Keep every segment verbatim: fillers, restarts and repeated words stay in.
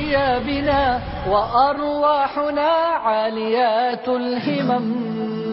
ثيابنا وأرواحنا عاليات الهمم.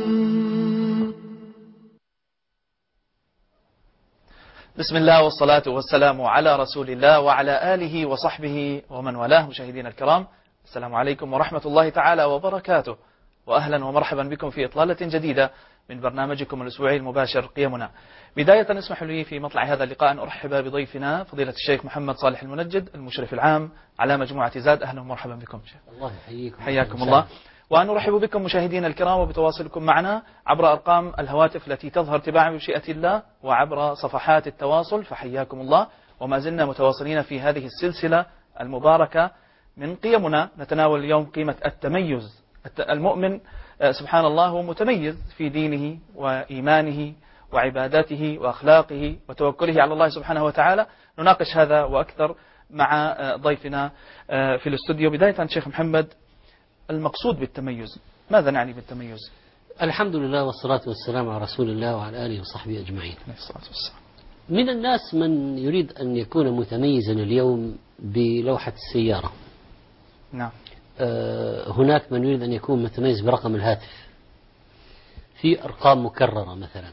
بسم الله والصلاة والسلام على رسول الله وعلى آله وصحبه ومن والاه. مشاهدينا الكرام، السلام عليكم ورحمة الله تعالى وبركاته، وأهلا ومرحبا بكم في إطلالة جديدة من برنامجكم الأسبوعي المباشر قيمنا. بداية اسمحوا لي في مطلع هذا اللقاء أن أرحب بضيفنا فضيلة الشيخ محمد صالح المنجد، المشرف العام على مجموعة زاد. أهلا ومرحبا بكم شيخ. الله يحييكم. حياكم الله. وأن أرحب بكم مشاهدينا الكرام وبتواصلكم معنا عبر أرقام الهواتف التي تظهر تباعا بمشيئة الله وعبر صفحات التواصل، فحياكم الله. وما زلنا متواصلين في هذه السلسلة المباركة من قيمنا، نتناول اليوم قيمة التميز. المؤمن سبحان الله هو متميز في دينه وإيمانه وعباداته وأخلاقه وتوكله على الله سبحانه وتعالى. نناقش هذا وأكثر مع ضيفنا في الاستوديو. بداية شيخ محمد، المقصود بالتميز، ماذا نعني بالتميز؟ الحمد لله والصلاة والسلام على رسول الله وعلى آله وصحبه أجمعين. من الناس من يريد أن يكون متميزا اليوم بلوحة السيارة. نعم. آه هناك من يريد أن يكون متميز برقم الهاتف، في أرقام مكررة مثلا.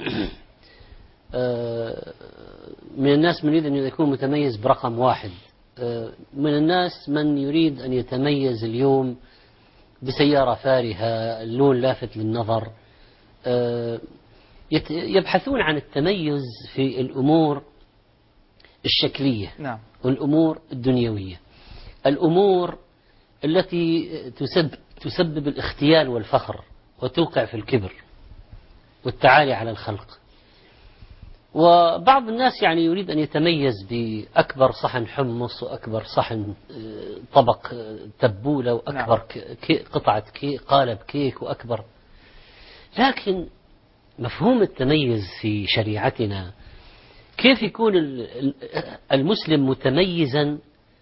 آه من الناس من يريد أن يكون متميز برقم واحد. آه من الناس من يريد أن يتميز اليوم بسيارة فارهة، اللون لافت للنظر. آه يبحثون عن التميز في الأمور الشكلية. نعم. والأمور الدنيوية، الأمور التي تسبب, تسبب الاختيال والفخر وتوقع في الكبر والتعالي على الخلق. وبعض الناس يعني يريد أن يتميز بأكبر صحن حمص وأكبر صحن طبق تبولة وأكبر كي قطعة كي قالب كيك وأكبر. لكن مفهوم التميز في شريعتنا، كيف يكون المسلم متميزا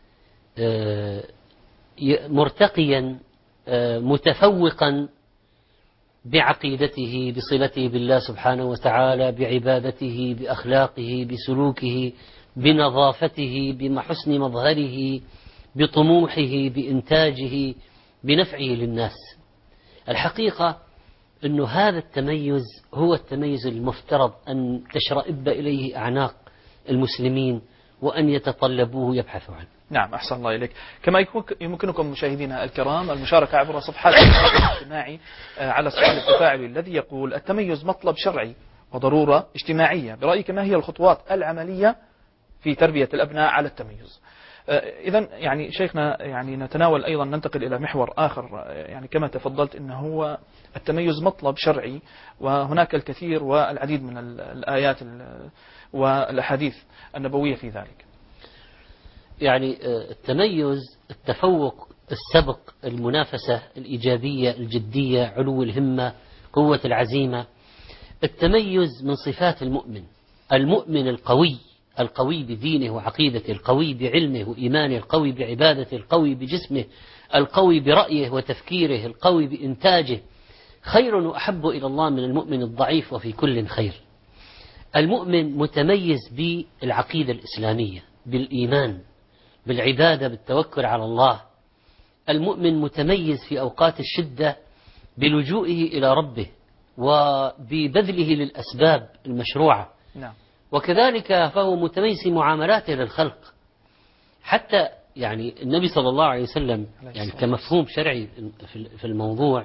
مرتقيا متفوقا بعقيدته، بصلته بالله سبحانه وتعالى، بعبادته، بأخلاقه، بسلوكه، بنظافته، بحسن مظهره، بطموحه، بإنتاجه، بنفعه للناس. الحقيقة أن هذا التميز هو التميز المفترض أن تشرئب إليه أعناق المسلمين وأن يتطلبوه يبحثوا عنه. نعم، أحسن الله إليك. كما يمكنكم مشاهدينا الكرام المشاركة عبر صفحات التواصل الاجتماعي على السؤال التفاعلي الذي يقول: التميز مطلب شرعي وضرورة اجتماعية، برأيك ما هي الخطوات العملية في تربية الأبناء على التميز؟ إذن يعني شيخنا، يعني نتناول أيضا، ننتقل إلى محور آخر، يعني كما تفضلت إنه هو التميز مطلب شرعي، وهناك الكثير والعديد من الآيات والأحاديث النبوية في ذلك. يعني التميز، التفوق، السبق، المنافسة الإيجابية الجدية، علو الهمة، قوة العزيمة. التميز من صفات المؤمن، المؤمن القوي، القوي بدينه وعقيدته، القوي بعلمه وإيمانه، القوي بعبادته، القوي بجسمه، القوي برأيه وتفكيره، القوي بإنتاجه. خير وأحب إلى الله من المؤمن الضعيف وفي كل خير. المؤمن متميز بالعقيدة الإسلامية، بالإيمان، بالعبادة، بالتوكل على الله. المؤمن متميز في أوقات الشدة بلجوئه إلى ربه وببذله للأسباب المشروعة. نعم. وكذلك فهو متميز في معاملاته للخلق. حتى يعني النبي صلى الله عليه وسلم يعني كمفهوم شرعي في الموضوع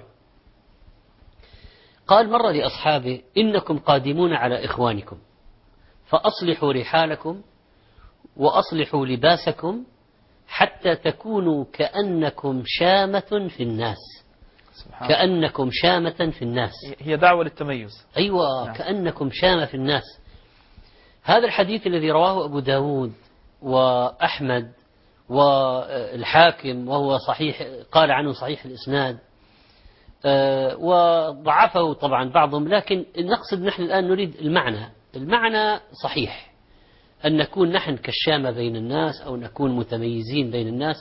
قال مرة لأصحابه: إنكم قادمون على إخوانكم فأصلحوا رحالكم وأصلحوا لباسكم حتى تكونوا كأنكم شامة في الناس. كأنكم شامة في الناس، هي دعوة للتميز. أيوة. نعم. كأنكم شامة في الناس. هذا الحديث الذي رواه أبو داود وأحمد والحاكم، وهو صحيح، قال عنه صحيح الإسناد، وضعفه طبعا بعضهم، لكن نقصد نحن الآن نريد المعنى. المعنى صحيح، أن نكون نحن كالشامة بين الناس أو نكون متميزين بين الناس.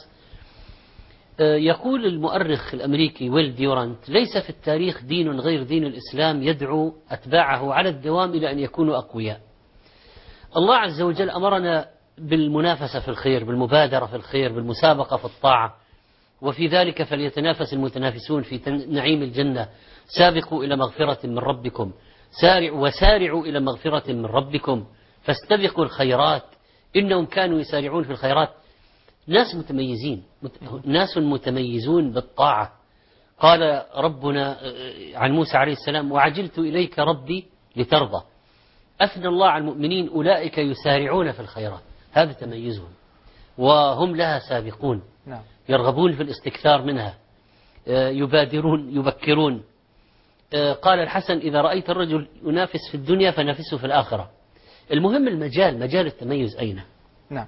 يقول المؤرخ الأمريكي ويل ديورانت: ليس في التاريخ دين غير دين الإسلام يدعو أتباعه على الدوام إلى أن يكونوا أقوياء. الله عز وجل أمرنا بالمنافسة في الخير، بالمبادرة في الخير، بالمسابقة في الطاعة. وفي ذلك فليتنافس المتنافسون في نعيم الجنة. سابقوا إلى مغفرة من ربكم سارعوا وسارعوا إلى مغفرة من ربكم فاستبقوا الخيرات إنهم كانوا يسارعون في الخيرات. ناس متميزين، ناس متميزون بالطاعة. قال ربنا عن موسى عليه السلام: وعجلت إليك ربي لترضى. أثنى الله على المؤمنين: أولئك يسارعون في الخيرات. هذا تميزهم وهم لها سابقون. نعم. يرغبون في الاستكثار منها، يبادرون يبكرون. قال الحسن: إذا رأيت الرجل ينافس في الدنيا فنافسه في الآخرة. المهم المجال، مجال التميز أين؟ نعم.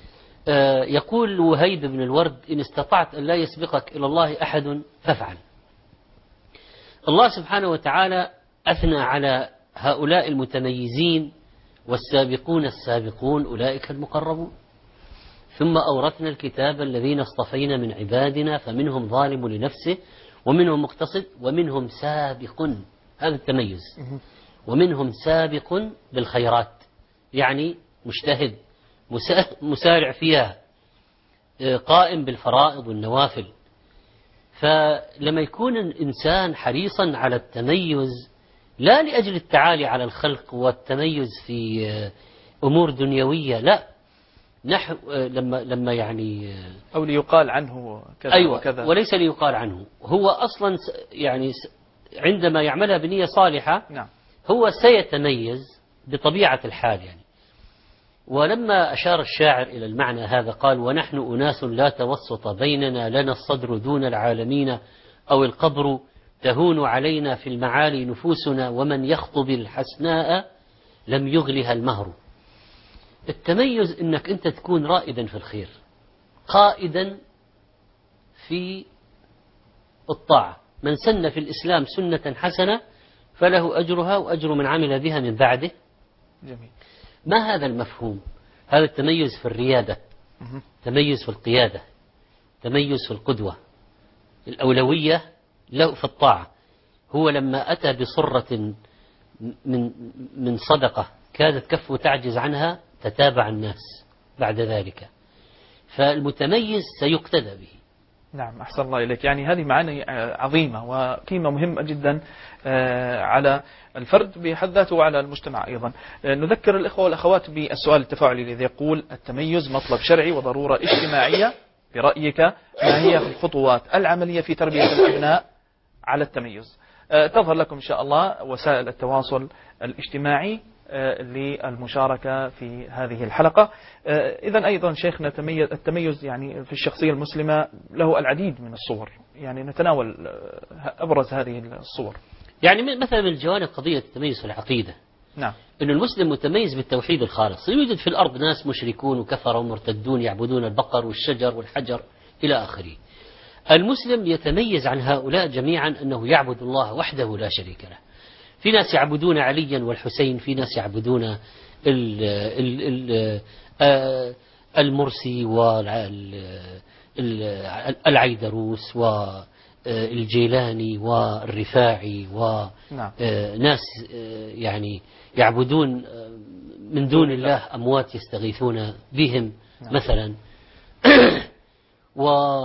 يقول وهيب بن الورد: إن استطعت أن لا يسبقك إلى الله أحد فافعل. الله سبحانه وتعالى أثنى على هؤلاء المتميزين: والسابقون السابقون أولئك المقربون. ثم أورثنا الكتاب الذين اصطفينا من عبادنا فمنهم ظالم لنفسه ومنهم مقتصد ومنهم سابق. هذا التميز. ومنهم سابق بالخيرات، يعني مجتهد مسارع فيها، قائم بالفرائض والنوافل. فلما يكون الإنسان حريصا على التميز لا لأجل التعالي على الخلق والتميز في أمور دنيوية، لا، نحو لما لما يعني أو ليقال عنه كذا أيوة وكذا، وليس ليقال عنه. هو أصلا يعني عندما يعملها بنية صالحة نعم. هو سيتميز بطبيعة الحال يعني. ولما أشار الشاعر إلى المعنى هذا قال: ونحن أناس لا توسط بيننا، لنا الصدر دون العالمين، أو القبر تهون علينا في المعالي نفوسنا، ومن يخطب الحسناء لم يغلها المهر. التميز إنك أنت تكون رائدا في الخير، قائدا في الطاعة. من سن في الإسلام سنة حسنة فله أجرها وأجر من عمل بها من بعده. جميل. ما هذا المفهوم؟ هذا التميز في الريادة، تميز في القيادة، تميز في القدوة، الأولوية له في الطاعة. هو لما أتى بصرة من من صدقة كادت كفه تعجز عنها تتابع الناس بعد ذلك. فالمتميز سيقتدى به. نعم، أحسن الله إليك. يعني هذه معاني عظيمة وقيمة مهمة جدا على الفرد بحد ذاته وعلى المجتمع أيضا. نذكر الإخوة والأخوات بالسؤال التفاعلي الذي يقول: التميز مطلب شرعي وضرورة اجتماعية، برأيك ما هي الخطوات العملية في تربية الأبناء على التميز؟ تظهر لكم إن شاء الله وسائل التواصل الاجتماعي للمشاركة في هذه الحلقة. إذن أيضا شيخنا، التميز يعني في الشخصية المسلمة له العديد من الصور، يعني نتناول أبرز هذه الصور. يعني مثلا من جوانب قضية التميز في العقيدة، نعم، أن المسلم متميز بالتوحيد الخالص. يوجد في الأرض ناس مشركون وكفروا ومرتدون يعبدون البقر والشجر والحجر إلى آخره. المسلم يتميز عن هؤلاء جميعا أنه يعبد الله وحده لا شريك له. في ناس يعبدون عليا والحسين، في ناس يعبدون ال ال ال المرسي والعيدروس والجيلاني والرفاعي، وناس يعني يعبدون من دون الله أموات يستغيثون بهم مثلا. و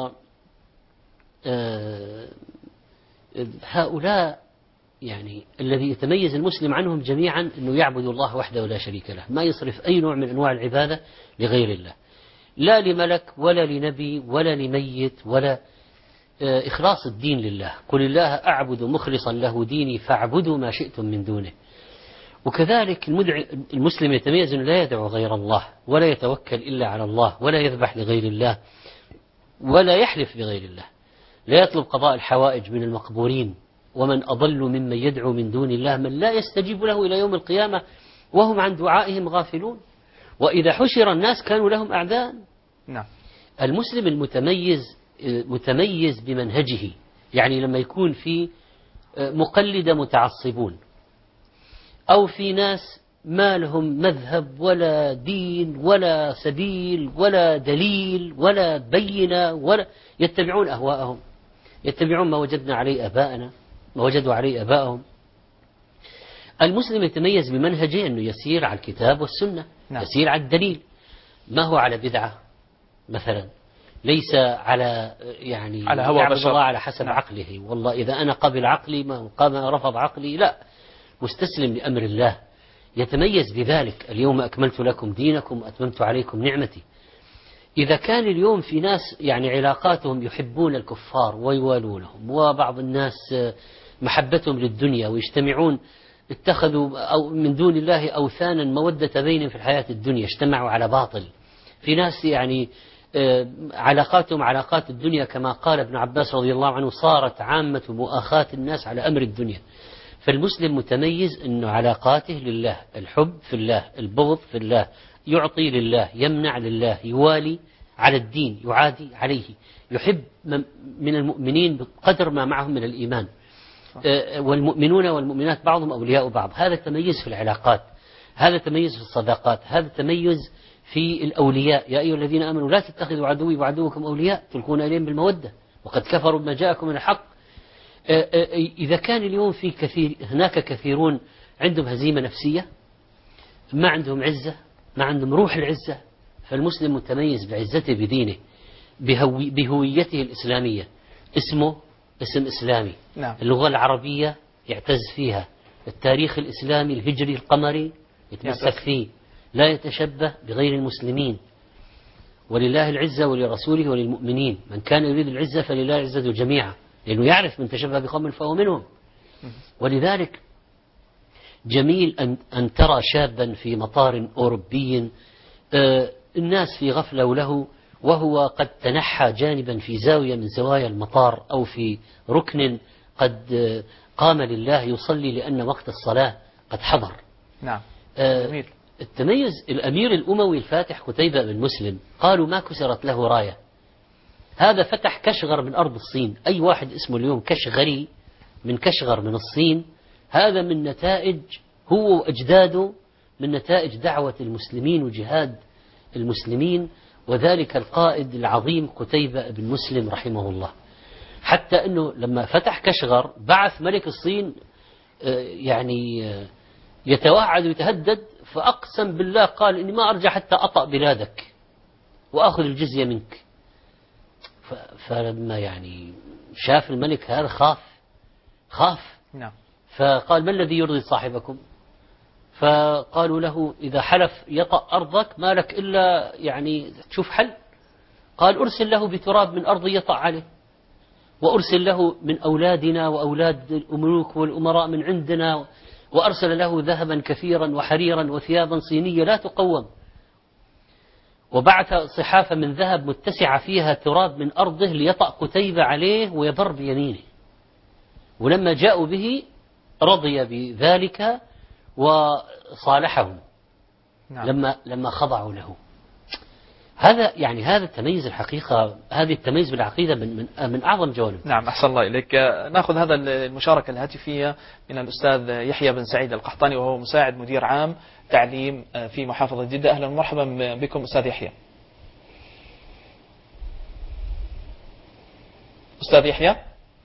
هؤلاء يعني الذي يتميز المسلم عنهم جميعا أنه يعبد الله وحده ولا شريك له، ما يصرف أي نوع من أنواع العبادة لغير الله، لا لملك ولا لنبي ولا لميت، ولا إخلاص الدين لله. قل الله أعبد مخلصا له ديني فاعبدوا ما شئتم من دونه. وكذلك المسلم يتميز أنه لا يدعو غير الله، ولا يتوكل إلا على الله، ولا يذبح لغير الله، ولا يحلف بغير الله، لا يطلب قضاء الحوائج من المقبورين. ومن أضل ممن يدعو من دون الله من لا يستجيب له إلى يوم القيامة وهم عن دعائهم غافلون، وإذا حشر الناس كانوا لهم أعداء. نعم. المسلم المتميز متميز بمنهجه، يعني لما يكون في مقلدة متعصبون، أو في ناس ما لهم مذهب ولا دين ولا سبيل ولا دليل ولا بينة، ولا يتبعون أهواءهم، يتبعون ما وجدنا عليه آباءنا، ما وجدوا عليه آباءهم. المسلم يتميز بمنهجه أنه يسير على الكتاب والسنة، نعم. يسير على الدليل. ما هو على بدعة مثلا، ليس على يعني على هوى يعبد بشر. الله على حسب نعم. عقله، والله إذا أنا قبل عقلي ما قام رفض عقلي، لا، مستسلم لأمر الله، يتميز بذلك. اليوم أكملت لكم دينكم وأتممت عليكم نعمتي. إذا كان اليوم في ناس يعني علاقاتهم يحبون الكفار ويوالونهم، وبعض الناس محبتهم للدنيا ويجتمعون، اتخذوا أو من دون الله أوثانا مودة بينهم في الحياة الدنيا، اجتمعوا على باطل. في ناس يعني علاقاتهم علاقات الدنيا، كما قال ابن عباس رضي الله عنه: صارت عامة مؤاخاة الناس على أمر الدنيا. فالمسلم متميز أنه علاقاته لله، الحب في الله، البغض في الله، يعطي لله، يمنع لله، يوالي على الدين، يعادي عليه، يحب من المؤمنين بقدر ما معهم من الإيمان. والمؤمنون والمؤمنات بعضهم أولياء بعض. هذا تميز في العلاقات، هذا تميز في الصداقات، هذا تميز في الأولياء. يا أيها الذين آمنوا لا تتخذوا عدوي وعدوكم أولياء تلقون إليهم بالمودة وقد كفروا بما جاءكم من الحق. إذا كان اليوم في كثير هناك كثيرون عندهم هزيمة نفسية، ما عندهم عزة، ما عندهم روح العزة، فالمسلم متميز بعزته بدينه، بهوي بهويته الإسلامية، اسمه اسم إسلامي. نعم. اللغة العربية يعتز فيها، التاريخ الإسلامي الهجري القمري يتمسك فيه، لا يتشبه بغير المسلمين. ولله العزة ولرسوله وللمؤمنين، من كان يريد العزة فلله العزة جميعا، لأنه يعرف من تشبه بقوم فهو منهم. ولذلك جميل أن, أن ترى شابا في مطار أوروبي، آه الناس في غفلة له، وهو قد تنحى جانبا في زاوية من زوايا المطار أو في ركن، قد آه قام لله يصلي لأن وقت الصلاة قد حضر. نعم. آه جميل. التميز. الأمير الأموي الفاتح قتيبة بن مسلم قالوا ما كسرت له راية، هذا فتح كشغر من أرض الصين. أي واحد اسمه اليوم كشغري من كشغر من الصين، هذا من نتائج، هو وأجداده من نتائج دعوة المسلمين وجهاد المسلمين، وذلك القائد العظيم قتيبة بن مسلم رحمه الله. حتى أنه لما فتح كشغر بعث ملك الصين يعني يتوعد ويتهدد، فأقسم بالله قال إني ما أرجع حتى أطأ بلادك وأخذ الجزية منك. فلما يعني شاف الملك هذا خاف خاف نعم. فقال: ما الذي يرضي صاحبكم؟ فقالوا له: إذا حلف يطأ أرضك ما لك إلا يعني تشوف حل. قال: أرسل له بتراب من أرض يطأ عليه، وأرسل له من أولادنا وأولاد الملوك والأمراء من عندنا، وأرسل له ذهبا كثيرا وحريرا وثيابا صينية لا تقوم، وبعث صحافة من ذهب متسعة فيها تراب من أرضه ليطأ قتيبة عليه ويضر بيمينه. ولما جاءوا به رضي بذلك وصالحهم. نعم. لما لما خضعوا له. هذا يعني هذا التميز الحقيقة، هذه التميز بالعقيدة من من من أعظم جوانب. نعم. أحسن الله إليك. نأخذ هذا المشاركة الهاتفية من الأستاذ يحيى بن سعيد القحطاني، وهو مساعد مدير عام تعليم في محافظة جدة. أهلا ومرحبا بكم أستاذ يحيى. أستاذ يحيى.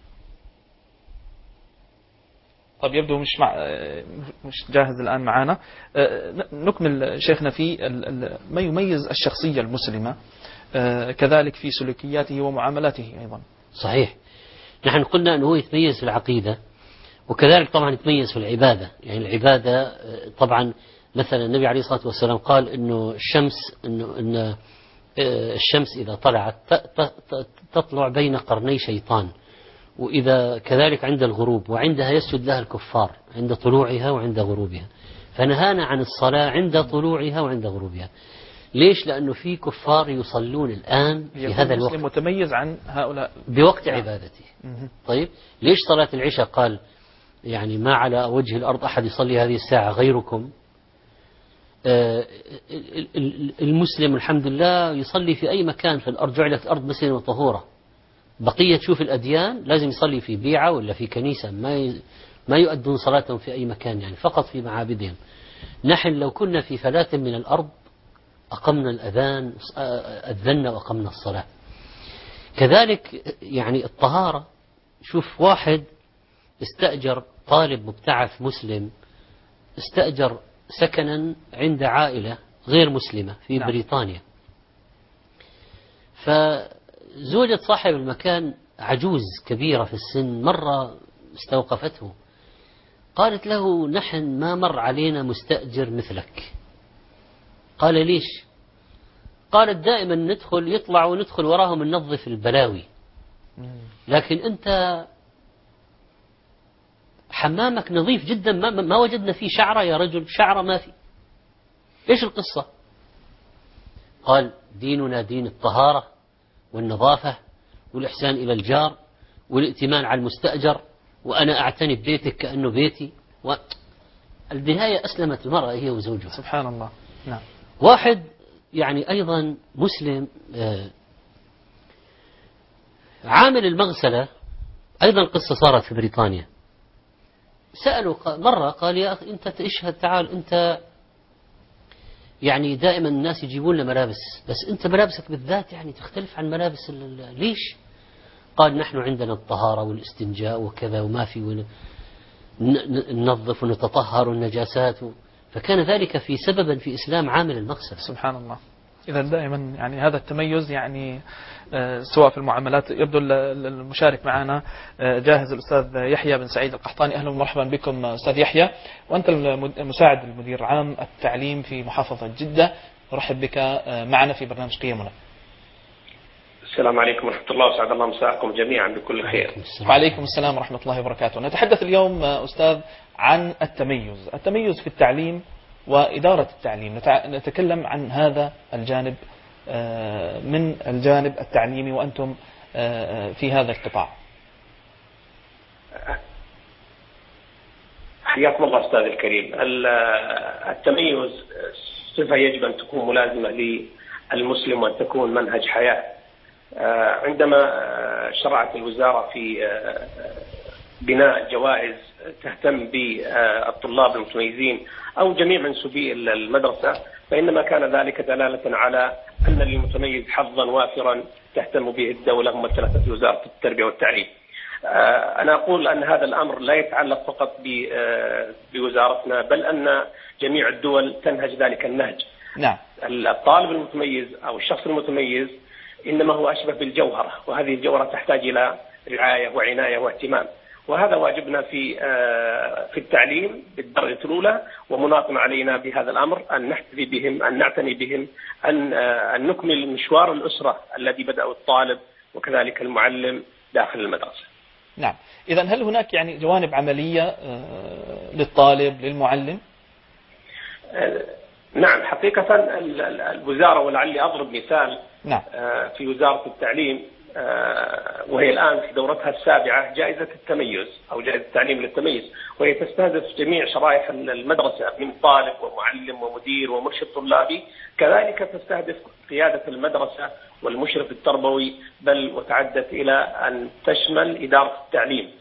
طيب يبدو مش مع مش جاهز الآن معنا. نكمل شيخنا في ما يميز الشخصية المسلمة كذلك في سلوكياته ومعاملاته أيضا. صحيح. نحن قلنا أنه يتميز في العقيدة، وكذلك طبعا يتميز في العبادة. يعني العبادة طبعا مثلا النبي عليه الصلاة والسلام قال إنه الشمس إنه إن الشمس إذا طلعت تطلع بين قرني شيطان، وإذا كذلك عند الغروب، وعندها يسجد لها الكفار عند طلوعها وعند غروبها. فنهانا عن الصلاة عند طلوعها وعند غروبها. ليش؟ لأنه في كفار يصلون الآن في هذا الوقت، المسلم متميز عن هؤلاء بوقت عبادته. طيب ليش صلاة العشاء قال يعني ما على وجه الأرض أحد يصلي هذه الساعة غيركم؟ آه المسلم الحمد لله يصلي في أي مكان في الأرض، جعلت الأرض مسلمة وطهورة. بقية تشوف الأديان لازم يصلي في بيعة ولا في كنيسة، ما ما يؤدون صلاتهم في أي مكان، يعني فقط في معابدهم. نحن لو كنا في فلاة من الأرض أقمنا الأذان، أذنا وأقمنا الصلاة. كذلك يعني الطهارة، شوف واحد استأجر طالب مبتعث مسلم، استأجر سكنا عند عائلة غير مسلمة في نعم. بريطانيا، فزوجة صاحب المكان عجوز كبيرة في السن مرة استوقفته، قالت له: نحن ما مر علينا مستأجر مثلك. قال: ليش؟ قالت: دائما ندخل يطلع وندخل وراهم ننظف البلاوي، لكن أنت حمامك نظيف جدا، ما, ما وجدنا فيه شعرة يا رجل، شعرة ما في. إيش القصة؟ قال: ديننا دين الطهارة والنظافة والإحسان إلى الجار والائتمان على المستأجر، وأنا أعتني ببيتك كأنه بيتي. والنهاية أسلمت المرأة هي وزوجها. سبحان الله. نعم. واحد يعني أيضا مسلم عامل المغسلة، أيضا قصة صارت في بريطانيا. سألوا مرة، قال: يا أخي أنت تشهد، تعال أنت يعني دائما الناس يجيبون لنا ملابس، بس أنت ملابسك بالذات يعني تختلف عن ملابس ليش؟ قال: نحن عندنا الطهارة والاستنجاء وكذا وما في، ننظف ونتطهر والنجاسات، فكان ذلك في سببا في إسلام عامل المغسل. سبحان الله. إذا دائما يعني هذا التميز يعني سواء في المعاملات. يبدو المشارك معنا جاهز الأستاذ يحيى بن سعيد القحطاني. أهلا ومرحبا بكم أستاذ يحيى، وأنت المساعد المدير عام التعليم في محافظة جدة. نرحب بك معنا في برنامج قيمنا. السلام عليكم ورحمة الله، وسعد الله مساءكم جميعا بكل خير. وعليكم السلام ورحمة الله وبركاته. نتحدث اليوم أستاذ عن التميز، التميز في التعليم وإدارة التعليم. نتكلم عن هذا الجانب من الجانب التعليمي، وأنتم في هذا القطاع. حياكم الله أستاذ الكريم. التميز صفة يجب أن تكون ملازمة للمسلم وأن تكون منهج حياة. عندما شرعت الوزارة في بناء جوائز تهتم بالطلاب المتميزين أو جميع منسوبي المدرسة، فإنما كان ذلك دلالة على أن للمتميز حظا وافرا تهتم به الدولة ممثلة في وزارة التربية والتعليم. أنا أقول أن هذا الأمر لا يتعلق فقط بوزارتنا، بل أن جميع الدول تنهج ذلك النهج. نعم. الطالب المتميز أو الشخص المتميز إنما هو أشبه بالجوهرة، وهذه الجوهرة تحتاج إلى رعاية وعناية واهتمام، وهذا واجبنا في في التعليم بالدرجة الأولى، ومناط علينا بهذا الأمر أن نحتذي بهم، أن نعتني بهم، أن أن نكمل مشوار الأسرة الذي بدأه الطالب وكذلك المعلم داخل المدرسة. نعم. إذا هل هناك يعني جوانب عملية للطالب للمعلم؟ نعم حقيقة الوزارة، ولعلي أضرب مثال. نعم. في وزارة التعليم وهي الآن في دورتها السابعة جائزة التميز أو جائزة التعليم للتميز، وهي تستهدف جميع شرائح المدرسة من طالب ومعلم ومدير ومرشد طلابي، كذلك تستهدف قيادة المدرسة والمشرف التربوي، بل وتعدت إلى أن تشمل إدارة التعليم.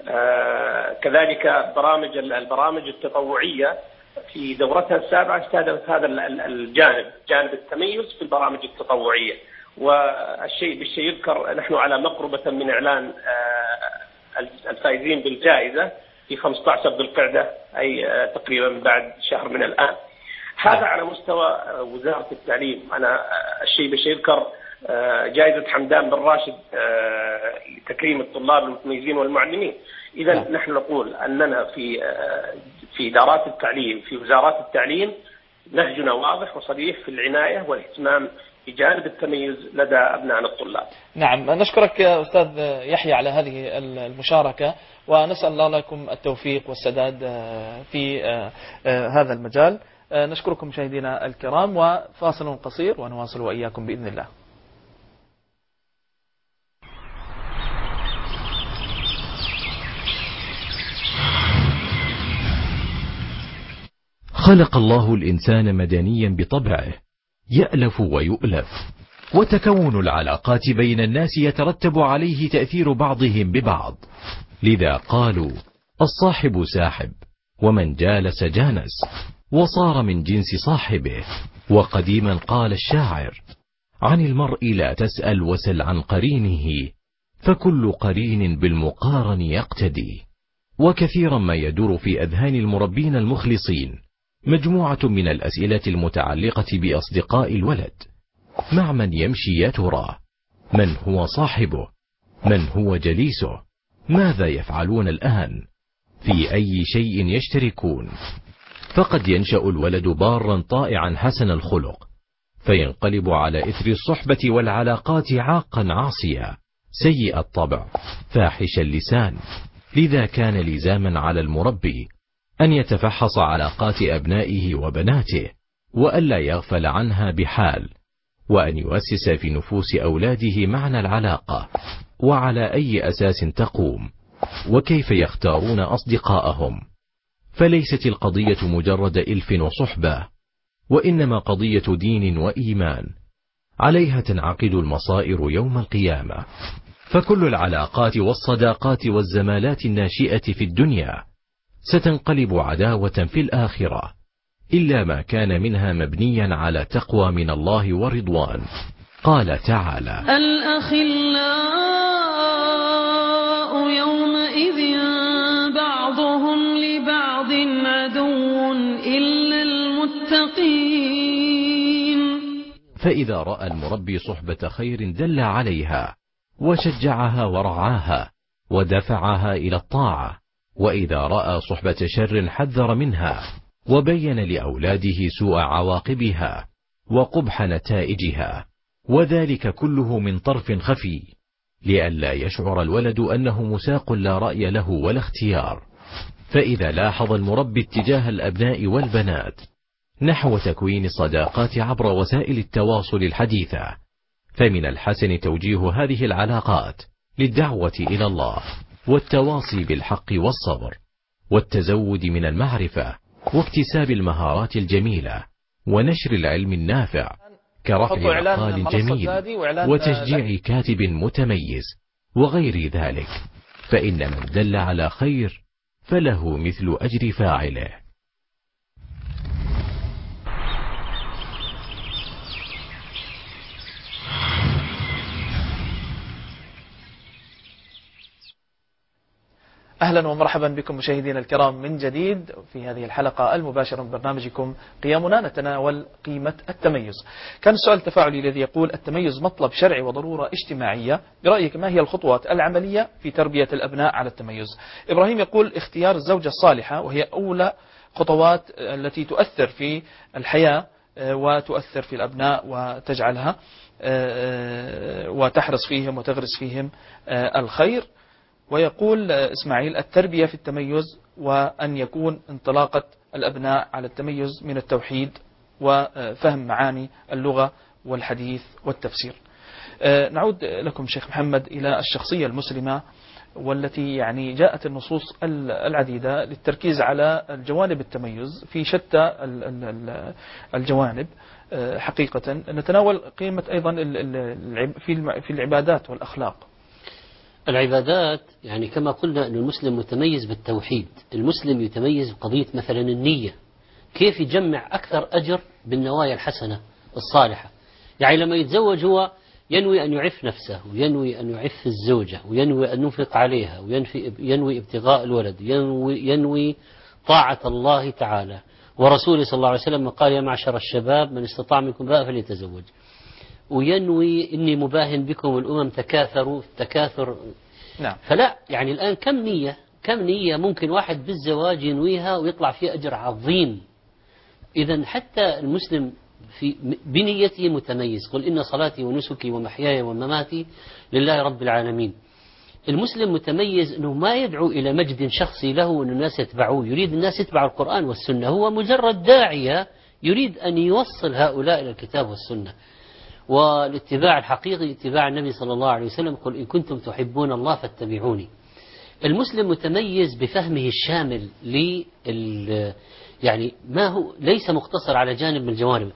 كذلك برامج البرامج التطوعية في دورتها السابعة استهدفت هذا الجانب، جانب التميز في البرامج التطوعية. والشيء بالشيء يذكر نحن على مقربة من إعلان الفائزين بالجائزة في خمسة عشر ذو القعدة، أي تقريبا بعد شهر من الآن. هذا على مستوى وزارة التعليم. أنا الشيء بالشيء يذكر جائزة حمدان بن راشد لتكريم الطلاب المتميزين والمعلمين. إذا نحن نقول أننا في في إدارات التعليم في وزارات التعليم نهجنا واضح وصريح في العناية والاهتمام بجانب التميز لدى أبناء الطلاب. نعم. نشكرك يا أستاذ يحيى على هذه المشاركة، ونسأل الله لكم التوفيق والسداد في هذا المجال. نشكركم مشاهدينا الكرام، وفاصل قصير ونواصل وإياكم بإذن الله. خلق الله الإنسان مدنيا بطبعه، يألف ويؤلف، وتكون العلاقات بين الناس يترتب عليه تأثير بعضهم ببعض. لذا قالوا: الصاحب ساحب، ومن جالس جانس، وصار من جنس صاحبه. وقديما قال الشاعر: عن المرء لا تسأل وسل عن قرينه، فكل قرين بالمقارن يقتدي. وكثيرا ما يدور في أذهان المربين المخلصين مجموعة من الأسئلة المتعلقة بأصدقاء الولد: مع من يمشي يا ترى؟ من هو صاحبه؟ من هو جليسه؟ ماذا يفعلون الآن؟ في أي شيء يشتركون؟ فقد ينشأ الولد بارا طائعا حسن الخلق، فينقلب على إثر الصحبة والعلاقات عاقا عاصيا سيء الطبع فاحش اللسان. لذا كان لزاما على المربي أن يتفحص علاقات أبنائه وبناته، وألا يغفل عنها بحال، وأن يؤسس في نفوس أولاده معنى العلاقة، وعلى أي أساس تقوم، وكيف يختارون أصدقاءهم. فليست القضية مجرد إلف وصحبة، وإنما قضية دين وإيمان، عليها تنعقد المصائر يوم القيامة. فكل العلاقات والصداقات والزمالات الناشئة في الدنيا ستنقلب عداوة في الآخرة، إلا ما كان منها مبنيا على تقوى من الله ورضوان. قال تعالى: الأخلاء يومئذ بعضهم لبعض عدو إلا المتقين. فإذا رأى المربي صحبة خير دل عليها وشجعها ورعاها ودفعها إلى الطاعة، وإذا رأى صحبة شر حذر منها وبين لأولاده سوء عواقبها وقبح نتائجها، وذلك كله من طرف خفي، لئلا يشعر الولد أنه مساق لا رأي له ولا اختيار. فإذا لاحظ المربي اتجاه الأبناء والبنات نحو تكوين الصداقات عبر وسائل التواصل الحديثة، فمن الحسن توجيه هذه العلاقات للدعوة إلى الله، والتواصي بالحق والصبر، والتزود من المعرفة، واكتساب المهارات الجميلة، ونشر العلم النافع كرفع مقال جميل، وتشجيع كاتب متميز، وغير ذلك. فإن من دل على خير فله مثل أجر فاعله. أهلا ومرحبا بكم مشاهدينا الكرام من جديد في هذه الحلقة المباشرة من برنامجكم قيامنا، نتناول قيمة التميز. كان السؤال التفاعلي الذي يقول: التميز مطلب شرعي وضرورة اجتماعية، برأيك ما هي الخطوات العملية في تربية الأبناء على التميز؟ إبراهيم يقول: اختيار الزوجة الصالحة، وهي أولى خطوات التي تؤثر في الحياة وتؤثر في الأبناء وتجعلها وتحرص فيهم وتغرس فيهم الخير. ويقول إسماعيل: التربية في التميز، وأن يكون انطلاقة الأبناء على التميز من التوحيد وفهم معاني اللغة والحديث والتفسير. نعود لكم شيخ محمد إلى الشخصية المسلمة، والتي يعني جاءت النصوص العديدة للتركيز على الجوانب التميز في شتى الجوانب. حقيقة نتناول قيمة أيضا في العبادات والأخلاق. العبادات يعني كما قلنا أن المسلم متميز بالتوحيد، المسلم يتميز بقضية مثلا النية، كيف يجمع أكثر أجر بالنوايا الحسنة الصالحة. يعني لما يتزوج هو ينوي أن يعف نفسه، وينوي أن يعف الزوجة، وينوي أن ينفق عليها، وينوي ابتغاء الولد، ينوي, ينوي طاعة الله تعالى ورسوله صلى الله عليه وسلم قال: يا معشر الشباب من استطاع منكم باء فليتزوج. وينوي إني مباهن بكم الأمم تكاثروا تكاثر. نعم. فلا يعني الآن كم نية كم نية ممكن واحد بالزواج ينويها ويطلع فيه أجر عظيم. إذا حتى المسلم في بنيته متميز. قل إن صلاتي ونسكي ومحياي ومماتي لله رب العالمين. المسلم متميز أنه ما يدعو إلى مجد شخصي له وأن الناس يتبعوه، يريد الناس يتبعوا القرآن والسنة، هو مجرد داعية يريد أن يوصل هؤلاء إلى الكتاب والسنة. والاتباع الحقيقي اتباع النبي صلى الله عليه وسلم: قل إن كنتم تحبون الله فاتبعوني. المسلم متميز بفهمه الشامل لل يعني ما هو ليس مقتصر على جانب من الجوانب.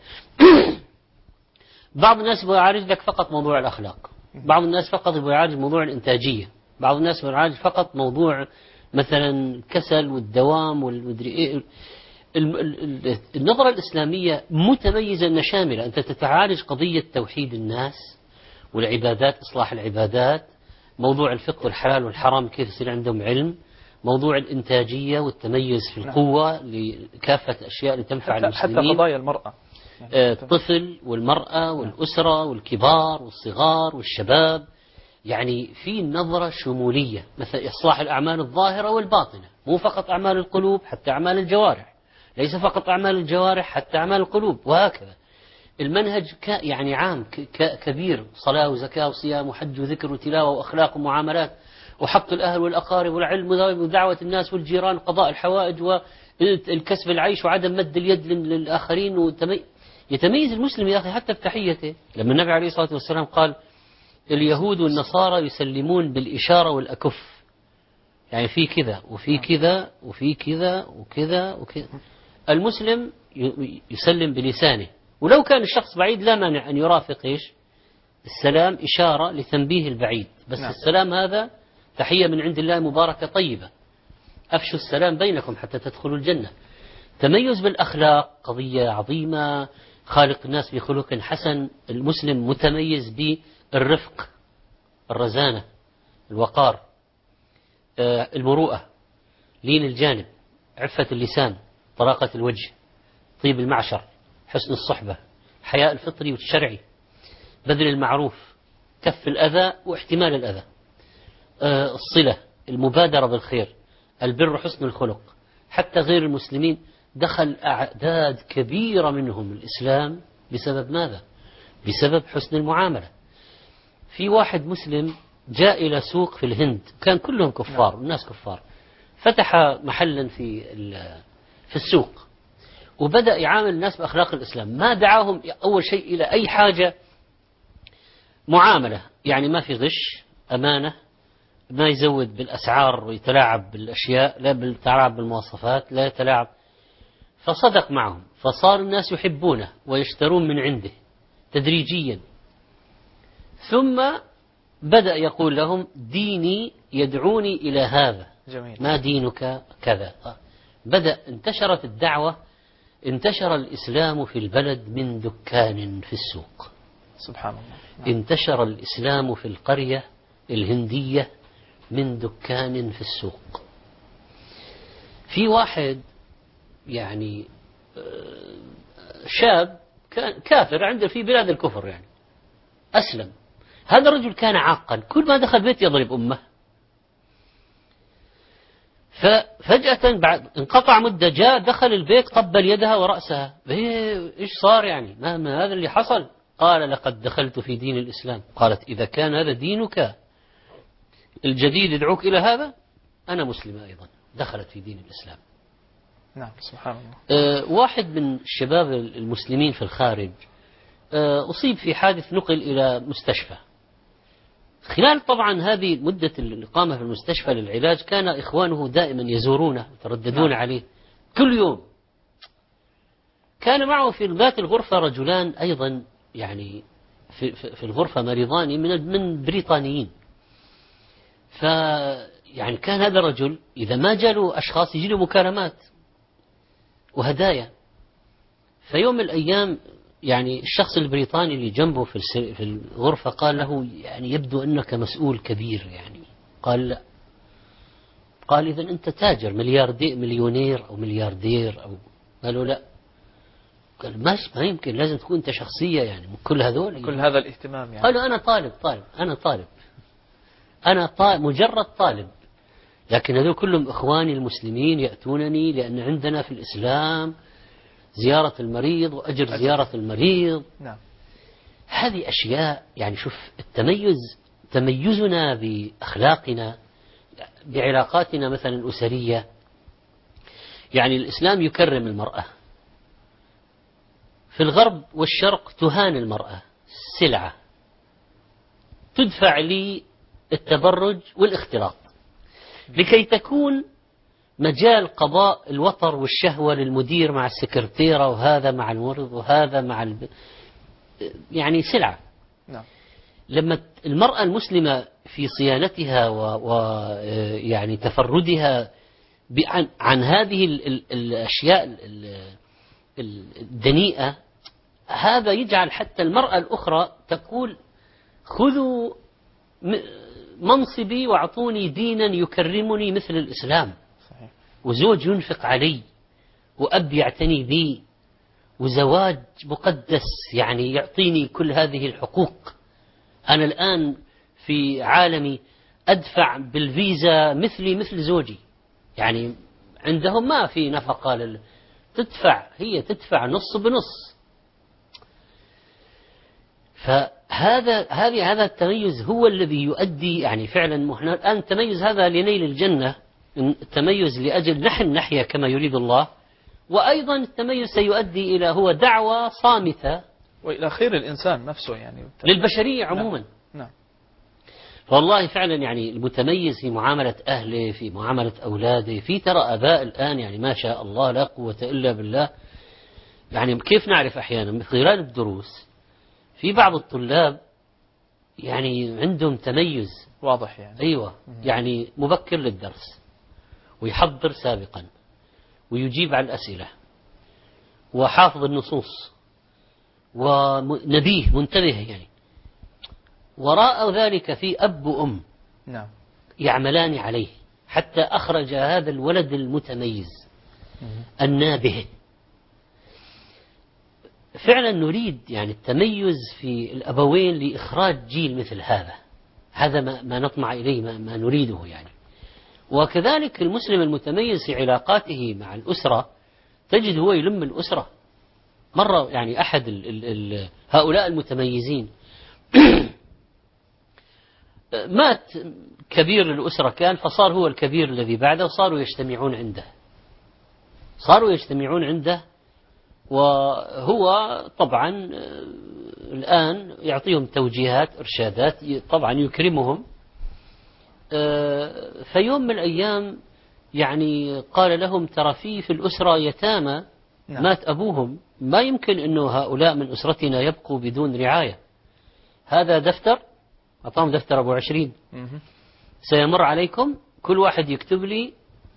بعض الناس يعالج لك فقط موضوع الأخلاق، بعض الناس فقط يعالج موضوع الإنتاجية، بعض الناس يعالج فقط موضوع مثلا الكسل والدوام والمدري إيه. النظرة الإسلامية متميزة أنها شاملة، أنت تتعالج قضية توحيد الناس والعبادات، إصلاح العبادات، موضوع الفقه والحلال والحرام كيف يصير عندهم علم، موضوع الإنتاجية والتميز في القوة لكافة أشياء لتنفع حتى المسلمين، حتى قضايا المرأة الطفل والمرأة والأسرة والكبار والصغار والشباب. يعني في نظرة شمولية، مثل إصلاح الأعمال الظاهرة والباطنة، مو فقط أعمال القلوب حتى أعمال الجوارح، ليس فقط أعمال الجوارح حتى أعمال القلوب، وهكذا. المنهج ك يعني عام ك كبير، صلاة وزكاة وصيام وحج وذكر وتلاوة وأخلاق ومعاملات وحق الأهل والأقارب والعلم ودعوة الناس والجيران وقضاء الحوائج والكسب العيش وعدم مد اليد للآخرين. وتمي... يتميز المسلم يا أخي حتى في تحيته. لما النبي عليه الصلاة والسلام قال اليهود والنصارى يسلمون بالإشارة والأكف، يعني في كذا وفي كذا وفي كذا وكذا وكذا. المسلم يسلم بلسانه، ولو كان الشخص بعيد لا مانع أن يرافق إيش السلام إشارة لتنبيه البعيد، بس نعم. السلام هذا تحية من عند الله مباركة طيبة، أفشوا السلام بينكم حتى تدخلوا الجنة. تميز بالأخلاق قضية عظيمة، خالق الناس بخلق حسن. المسلم متميز بالرفق، الرزانة، الوقار، المروءة، لين الجانب، عفة اللسان، طلاقة الوجه، طيب المعشر، حسن الصحبة، حياء الفطري والشرعي، بذل المعروف، كف الأذى واحتمال الأذى، الصلة، المبادرة بالخير، البر، حسن الخلق. حتى غير المسلمين دخل أعداد كبيرة منهم الإسلام بسبب ماذا؟ بسبب حسن المعاملة. في واحد مسلم جاء إلى سوق في الهند، كان كلهم كفار والناس كفار، فتح محلا في في السوق وبدأ يعامل الناس بأخلاق الإسلام. ما دعاهم أول شيء إلى أي حاجة، معاملة يعني ما في غش، أمانة، ما يزود بالأسعار ويتلاعب بالأشياء، لا بالتلاعب بالمواصفات، لا يتلاعب. فصدق معهم، فصار الناس يحبونه ويشترون من عنده تدريجيا. ثم بدأ يقول لهم ديني يدعوني إلى هذا، جميل. ما دينك كذا. بدأ انتشرت الدعوة، انتشر الإسلام في البلد من دكان في السوق، سبحان الله. نعم. انتشر الإسلام في القرية الهندية من دكان في السوق. في واحد يعني شاب كافر عنده في بلاد الكفر، يعني أسلم. هذا الرجل كان عاقا، كل ما دخل بيت يضرب أمه. ففجأة بعد انقطع مدة جاء دخل البيت قبل يدها ورأسها. إيش صار يعني؟ ما, ما هذا اللي حصل؟ قال لقد دخلت في دين الإسلام. قالت إذا كان هذا دينك الجديد يدعوك إلى هذا، أنا مسلمة أيضا. دخلت في دين الإسلام. نعم سبحان الله. أه واحد من الشباب المسلمين في الخارج أه أصيب في حادث، نقل إلى مستشفى. خلال طبعا هذه مدة الإقامة في المستشفى للعلاج كان إخوانه دائما يزورونه يترددون نعم. عليه كل يوم. كان معه في ذات الغرفة رجلان أيضا، يعني في, في الغرفة مريضان من من بريطانيين. ف يعني كان هذا الرجل إذا ما جاله أشخاص يجي له مكالمات وهدايا. في يوم من الأيام يعني الشخص البريطاني اللي جنبه في في الغرفة قال له يعني يبدو أنك مسؤول كبير. يعني قال لا. قال إذا أنت تاجر ملياردير مليونير أو ملياردير أو قالوا لا. قال ماشي، ما يمكن، لازم تكون أنت شخصية يعني من كل هذول، كل هذا الاهتمام يعني. قالوا أنا طالب طالب أنا طالب أنا طالب مجرد طالب، لكن هذول كلهم إخواني المسلمين يأتونني لأن عندنا في الإسلام زيارة المريض وأجر أجل. زيارة المريض. نعم. هذه أشياء يعني شوف التميز، تميزنا بأخلاقنا بعلاقاتنا مثلا الأسرية. يعني الإسلام يكرم المرأة. في الغرب والشرق تهان المرأة، سلعة تدفع للتبرج والاختلاط لكي تكون مجال قضاء الوطر والشهوة للمدير مع السكرتيرة، وهذا مع المرض وهذا مع الب... يعني سلعة. نعم. لما المرأة المسلمة في صيانتها ويعني و... تفردها عن... عن هذه ال... ال... الأشياء ال... الدنيئة، هذا يجعل حتى المرأة الأخرى تقول خذوا منصبي واعطوني دينا يكرمني مثل الإسلام. صحيح. وزوج ينفق علي، وأب يعتني بي، وزواج مقدس، يعني يعطيني كل هذه الحقوق. أنا الآن في عالمي أدفع بالفيزا مثلي مثل زوجي، يعني عندهم ما في نفقة لل... تدفع، هي تدفع نص بنص. فهذا هذه هذا التميز هو الذي يؤدي، يعني فعلا احنا الآن التميز هذا لنيل الجنة، التميز لأجل نحن نحيا كما يريد الله، وأيضا التميز سيؤدي إلى هو دعوة صامتة وإلى خير الإنسان نفسه، يعني للبشرية عموما. نعم. نعم. والله فعلا يعني المتميز في معاملة أهله، في معاملة أولاده، في ترى آباء الآن يعني ما شاء الله لا قوة إلا بالله. يعني كيف نعرف أحيانا من خلال الدروس في بعض الطلاب يعني عندهم تميز واضح، يعني أيوة، يعني مبكر للدرس ويحضر سابقا ويجيب على الأسئلة وحافظ النصوص ونبيه منتبه، يعني وراء ذلك في أب وأم نعم يعملان عليه حتى أخرج هذا الولد المتميز النابه. فعلا نريد يعني التميز في الأبوين لإخراج جيل مثل هذا، هذا ما, ما نطمع إليه، ما, ما نريده يعني. وكذلك المسلم المتميز في علاقاته مع الأسرة تجد هو يلم الأسرة. مرة يعني أحد ال ال ال هؤلاء المتميزين مات كبير الأسرة كان، فصار هو الكبير الذي بعده، وصاروا يجتمعون عنده صاروا يجتمعون عنده وهو طبعا الآن يعطيهم توجيهات إرشادات، طبعا يكرمهم. في يوم من الأيام يعني قال لهم ترى في في الأسرة يتامى نعم. مات أبوهم، ما يمكن أنه هؤلاء من أسرتنا يبقوا بدون رعاية. هذا دفتر، أعطاهم دفتر أبو عشرين، سيمر عليكم كل واحد يكتب لي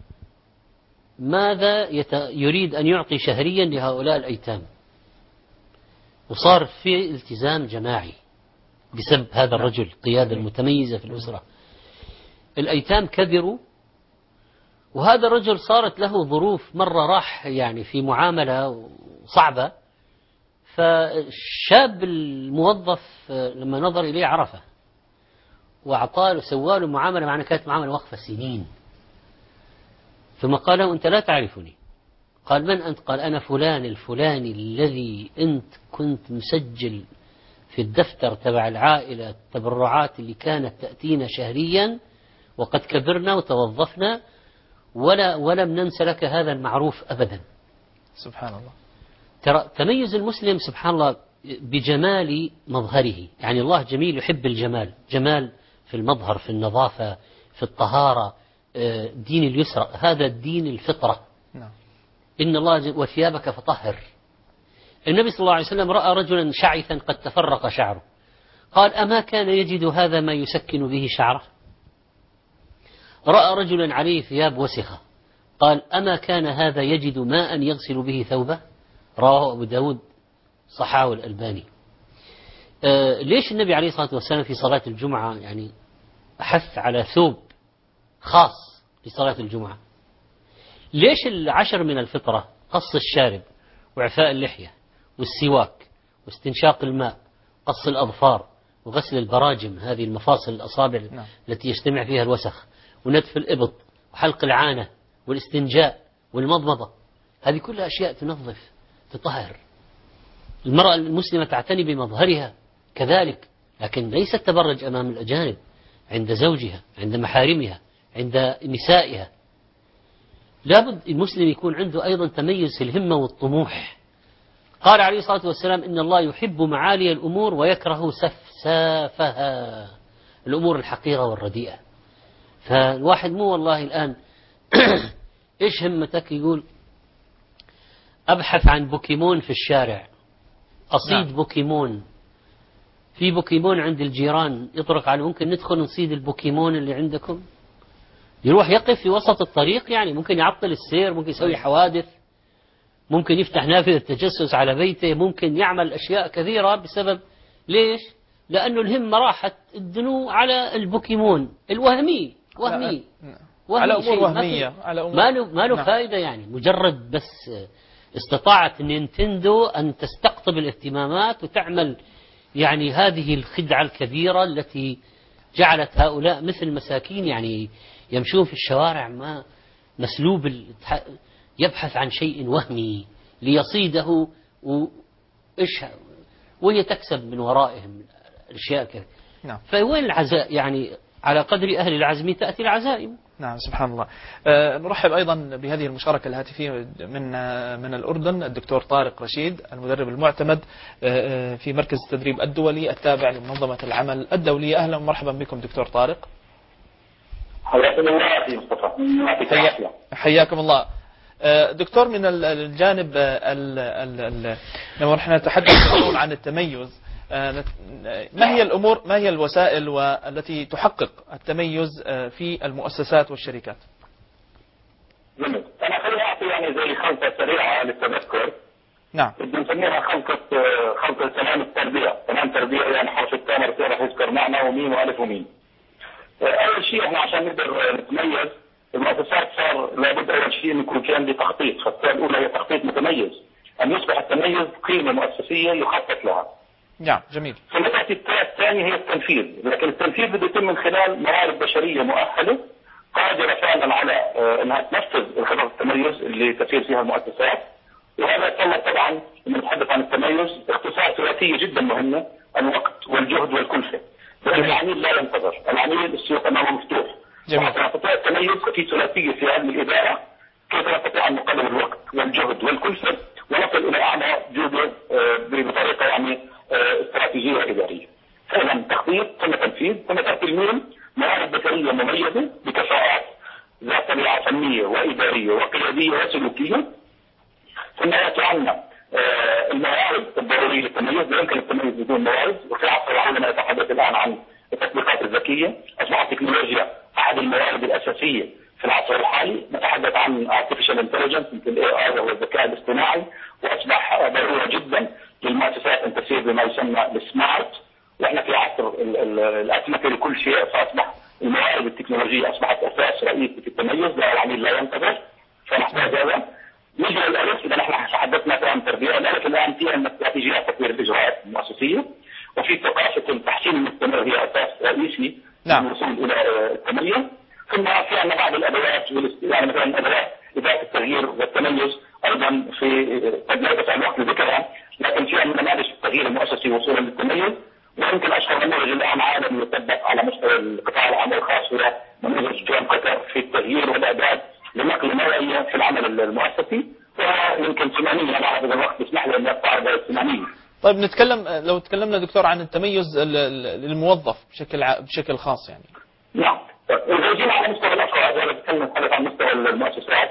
ماذا يت... يريد أن يعطي شهريا لهؤلاء الأيتام. وصار في التزام جماعي بسبب هذا الرجل، القيادة المتميزة في الأسرة. الأيتام كبروا، وهذا الرجل صارت له ظروف، مرة راح يعني في معاملة صعبة، فالشاب الموظف لما نظر إليه عرفه وأعطاه سواله معاملة، معنا كانت معاملة وقفة سنين. ثم قال له أنت لا تعرفني. قال من أنت؟ قال أنا فلان الفلاني الذي أنت كنت مسجل في الدفتر تبع العائلة التبرعات اللي كانت تأتينا شهريا، وقد كبرنا وتوظفنا ولا ولم ننسى لك هذا المعروف أبدا. سبحان الله. ترى تميز المسلم سبحان الله بجمال مظهره، يعني الله جميل يحب الجمال، جمال في المظهر، في النظافة، في الطهارة، دين اليسرى، هذا الدين الفطرة. نعم. إن الله وثيابك فطهر. النبي صلى الله عليه وسلم رأى رجلا شعثا قد تفرق شعره، قال أما كان يجد هذا ما يسكن به شعره؟ رأى رجلا عليه ثياب وسخة، قال أما كان هذا يجد ماء يغسل به ثوبه؟ رواه أبو داود صححه الألباني. آه ليش النبي عليه الصلاة والسلام في صلاة الجمعة يعني حث على ثوب خاص لصلاة الجمعة؟ ليش العشر من الفطرة؟ قص الشارب وإعفاء اللحية والسواك واستنشاق الماء، قص الأظفار وغسل البراجم، هذه المفاصل الأصابع نعم. التي يجتمع فيها الوسخ، ونتف الإبط وحلق العانة والاستنجاء والمضمضة، هذه كلها أشياء تنظف تطهر. المرأة المسلمة تعتني بمظهرها كذلك، لكن ليست تبرج أمام الأجانب، عند زوجها، عند محارمها، عند نسائها. لابد المسلم يكون عنده أيضا تميز في الهمة والطموح. قال عليه الصلاة والسلام إن الله يحب معالي الأمور ويكره سفسافها، الأمور الحقيرة والرديئة. فالواحد مو والله الآن إيش همتك؟ يقول أبحث عن بوكيمون في الشارع، أصيد نعم. بوكيمون، في بوكيمون عند الجيران يطرق على، ممكن ندخل نصيد البوكيمون اللي عندكم؟ يروح يقف في وسط الطريق، يعني ممكن يعطل السير، ممكن يسوي حوادث، ممكن يفتح نافذة تجسس على بيته، ممكن يعمل أشياء كثيرة بسبب ليش؟ لأنه الهمة راحت الدنو على البوكيمون الوهمي، وهمي على أمور وهمية، على أمور ما له ما له نعم. فائدة، يعني مجرد بس استطاعت نينتندو أن تستقطب الاهتمامات وتعمل يعني هذه الخدعة الكبيرة التي جعلت هؤلاء مثل مساكين يعني يمشون في الشوارع ما مسلوب يبحث عن شيء وهمي ليصيده وإيش وهي تكسب من ورائهم أشياء كذا. نعم. فوين العزاء يعني على قدر أهل العزم تأتي العزائم. نعم سبحان الله. أه نرحب أيضا بهذه المشاركة الهاتفية من من الأردن الدكتور طارق رشيد المدرب المعتمد أه في مركز التدريب الدولي التابع لمنظمة العمل الدولية. أهلا ومرحبا بكم دكتور طارق. حياكم الله يا مصطفى. حياكم الله. دكتور من الجانب لما نحن نتحدث عن التميز ما هي الأمور ما هي الوسائل والتي تحقق التميز في المؤسسات والشركات؟ جميل. أنا خليني أعطي يعني زي خلطة سريعة للتذكر. نعم. بدي نسميها خلطة خلطة سلام التربية، سلام تربية يعني حرف التامر راح يذكر معنى وميم وألف وميم. أول شيء احنا عشان نقدر نتميز المؤسسات صار لابد أول شيء أن يكون في عندي تخطيط، الخطوة الأولى هي تخطيط متميز، أن يصبح التميز قيمة مؤسسية يخطط لها. نعم جميل. ثم تأتي الثانية هي التنفيذ، لكن التنفيذ بده يتم من خلال موارد بشرية مؤهلة قادرة فعلا على أنها تنفذ الخطط التميز اللي تسير فيها المؤسسات. وهذا يتطلب طبعا لما نتحدث عن التميز اختصار ثلاثية جدا مهمة، الوقت والجهد والكلفة. لأن العميل لا ينتظر، العميل السوق أمامه مفتوح. جميل. حتى نستطيع التميز في ثلاثية في علم الإدارة، كيف نستطيع أن نقلل الوقت والجهد والكلفة ونصل إلى أعلى جودة بطريقة يعني استراتيجية إدارية. فإذا تخطيط ثم تنفيذ ثم تكوين موارد بشرية مميزة بكفاءات ذات طبيعة فنية وإدارية وقيادية وسلوكية. ثم يأتي عنا الموارد الضرورية للتميز، لا يمكن التميز بدون موارد. وفي عصر العالم نتحدث الآن عن التطبيقات الذكية، أصبحت التكنولوجيا أحد الموارد الأساسية في العصر الحالي. نتحدث عن artificial intelligence مثل ال إيه آي وهو الذكاء الاصطناعي، وأصبح ضرورة جدا للمؤسسات أن تسير بما يسمى السمارت. وإحنا في عصر الأسمكة لكل شيء، فأصبح الموارد التكنولوجية أصبحت أساس رئيسي في التميز، لا العميل لا ينتظر. فنحتاج هذا. نجي للألف، إذا نحن تحدثنا عن التربية، الألف الآن فيها أن استراتيجيات تطوير الإجراءات المؤسسية، وفي ثقافة التحسين المستمر هي أساس رئيسي نعم. للوصول إلى التميز. ثم في عندنا بعض الأدوات يعني مثلا أدوات إدارة التغيير والتميز أيضا في تجربة الوقت ذكرها، لكن في عندنا نماذج التغيير المؤسسي وصولا للتميز. ويمكن أشهر نموذج الآن عالمي يطبق على مستوى القطاع العام والخاص هو نموذج جون قطر في التغيير والإعداد لنقل نوعية في العمل المؤسسي، ويمكن ثمانية أنا هذا الوقت يسمح لي أن يقطع الثمانية. طيب نتكلم لو تكلمنا دكتور عن التميز للموظف بشكل بشكل خاص يعني. نعم. إذا جينا على مستوى الأفراد وأنا بتكلم عن مستوى المؤسسات،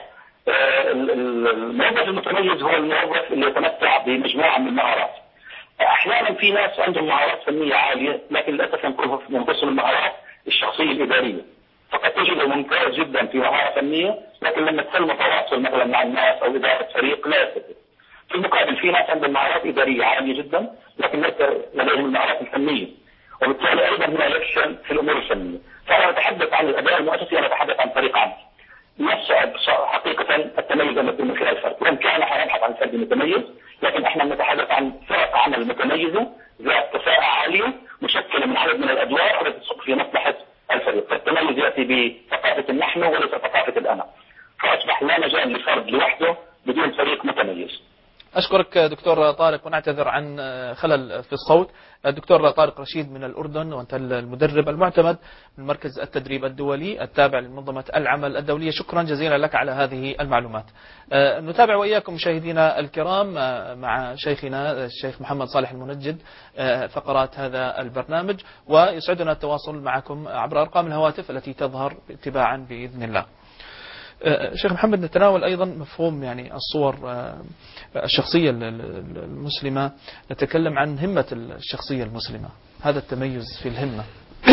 الموظف المتميز هو الموظف اللي يتمتع بمجموعة من المهارات. أحيانا في ناس عندهم مهارات فنية عالية، لكن للأسف ينقصهم المهارات الشخصية الإدارية. فقد تجده ممتاز جدا في مهارة فنية، لكن لما تسلم تواصل مثلا مع الناس أو إدارة فريق لا يستطيع. في المقابل في ناس عندهم مهارات إدارية عالية جدا، لكن ليس لديهم المهارات الفنية، وبالتالي أيضا هنا يفشل في الأمور الفنية. فأنا أتحدث عن الأداء المؤسسي، أنا أتحدث عن طريق عمل. يصعب حقيقة التميز أن يكون من خلال فرد، وإن كان حنبحث عن فرد متميز، لكن احنا نتحدث عن فرق عمل متميزة ذات كفاءة عالية مشكلة من عدد من الأدوار التي تصب في مصلحة الفريق. فالتميز يأتي بثقافة النحن وليس ثقافة الأنا، فأصبح لا مجال لفرد لوحده بدون فريق متميز. أشكرك دكتور طارق، ونعتذر عن خلل في الصوت. الدكتور طارق رشيد من الأردن، وأنت المدرب المعتمد من مركز التدريب الدولي التابع لمنظمة العمل الدولية. شكرا جزيلا لك على هذه المعلومات. نتابع وإياكم مشاهدينا الكرام مع شيخنا الشيخ محمد صالح المنجد فقرات هذا البرنامج، ويسعدنا التواصل معكم عبر أرقام الهواتف التي تظهر تباعا بإذن الله. شيخ محمد، نتناول أيضا مفهوم يعني الصور الشخصية المسلمة، نتكلم عن همة الشخصية المسلمة، هذا التميز في الهمة.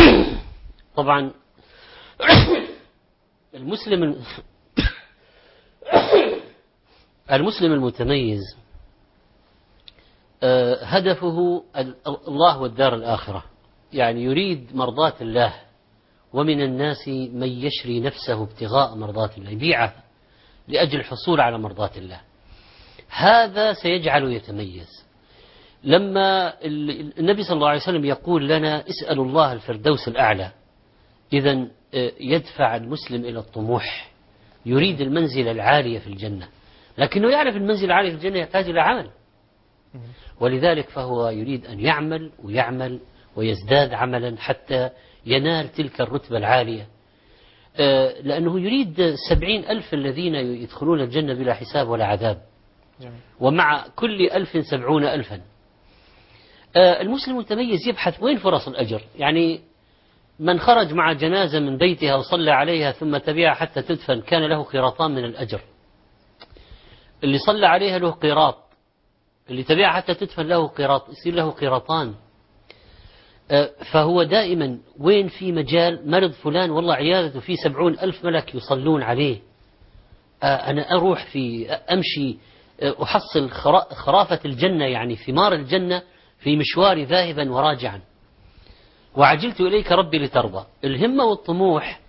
طبعا المسلم المسلم المتميز هدفه الله والدار الآخرة، يعني يريد مرضاة الله، ومن الناس من يشري نفسه ابتغاء مرضات الله، يبيعها لأجل الحصول على مرضات الله. هذا سيجعله يتميز. لما النبي صلى الله عليه وسلم يقول لنا اسألوا الله الفردوس الأعلى، إذن يدفع المسلم إلى الطموح، يريد المنزل العالية في الجنة، لكنه يعرف المنزل العالي في الجنة يحتاج إلى عمل، ولذلك فهو يريد أن يعمل ويعمل ويزداد عملا حتى ينال تلك الرتبة العالية، لأنه يريد سبعين ألف الذين يدخلون الجنة بلا حساب ولا عذاب، ومع كل ألف سبعون ألفا. المسلم المتميز يبحث وين فرص الأجر، يعني من خرج مع جنازة من بيتها وصلى عليها ثم تبعها حتى تدفن كان له قيراطان من الأجر، اللي صلى عليها له قيراط، اللي تبعها حتى تدفن له قيراط، يصير له قيراطان. فهو دائما وين في مجال مرض فلان والله عيادته في سبعون ألف ملك يصلون عليه، أنا أروح في أمشي أحصل خرافة الجنة، يعني ثمار الجنة في مشواري ذاهبا وراجعا، وعجلت إليك ربي لترضى. الهمة والطموح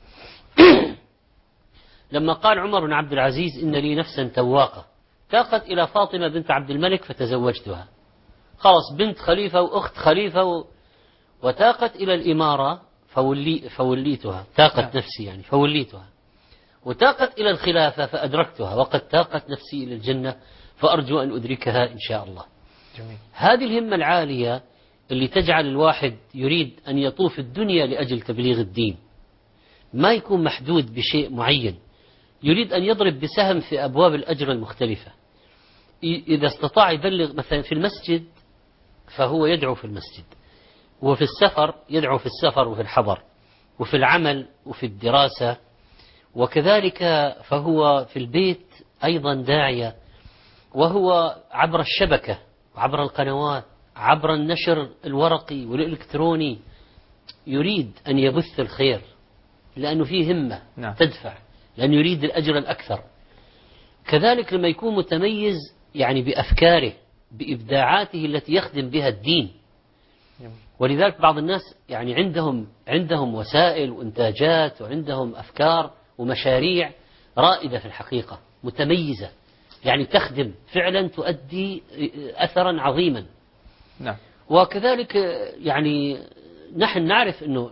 لما قال عمر بن عبد العزيز إن لي نفسا تواقة تاقت إلى فاطمة بنت عبد الملك فتزوجتها، خلص بنت خليفة وأخت خليفة و... وتاقت إلى الإمارة فولي فوليتها، تاقت نفسي يعني فوليتها، وتاقت إلى الخلافة فأدركتها، وقد تاقت نفسي إلى الجنة فأرجو أن أدركها إن شاء الله. جميل. هذه الهمة العالية اللي تجعل الواحد يريد أن يطوف الدنيا لأجل تبليغ الدين، ما يكون محدود بشيء معين، يريد أن يضرب بسهم في أبواب الأجر المختلفة. إذا استطاع يبلغ مثلا في المسجد فهو يدعو في المسجد، وفي السفر يدعو في السفر وفي الحضر، وفي العمل وفي الدراسة، وكذلك فهو في البيت أيضا داعية، وهو عبر الشبكة وعبر القنوات عبر النشر الورقي والإلكتروني يريد أن يبث الخير، لأنه فيه همة نعم. تدفع، لأنه يريد الأجر الأكثر. كذلك لما يكون متميز يعني بأفكاره بإبداعاته التي يخدم بها الدين، ولذلك بعض الناس يعني عندهم عندهم وسائل وإنتاجات وعندهم أفكار ومشاريع رائدة في الحقيقة متميزة، يعني تخدم فعلا تؤدي أثرا عظيما. نعم. وكذلك يعني نحن نعرف أنه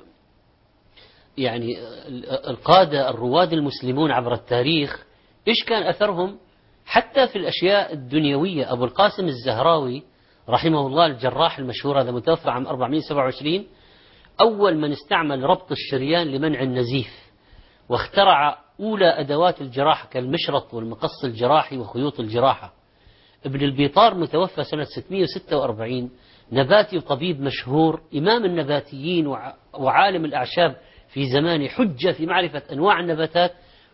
يعني القادة الرواد المسلمون عبر التاريخ إيش كان أثرهم حتى في الأشياء الدنيوية. أبو القاسم الزهراوي رحمه الله الجراح المشهور هذا متوفى عام أربعمائة وسبعة وعشرين، أول من استعمل ربط الشريان لمنع النزيف، واخترع أولى أدوات الجراحة كالمشرط والمقص الجراحي وخيوط الجراحة. ابن البيطار متوفى سنة ستمائة وستة وأربعين، نباتي وطبيب مشهور، إمام النباتيين وعالم الأعشاب في زمانه، حجة في معرفة أنواع النباتات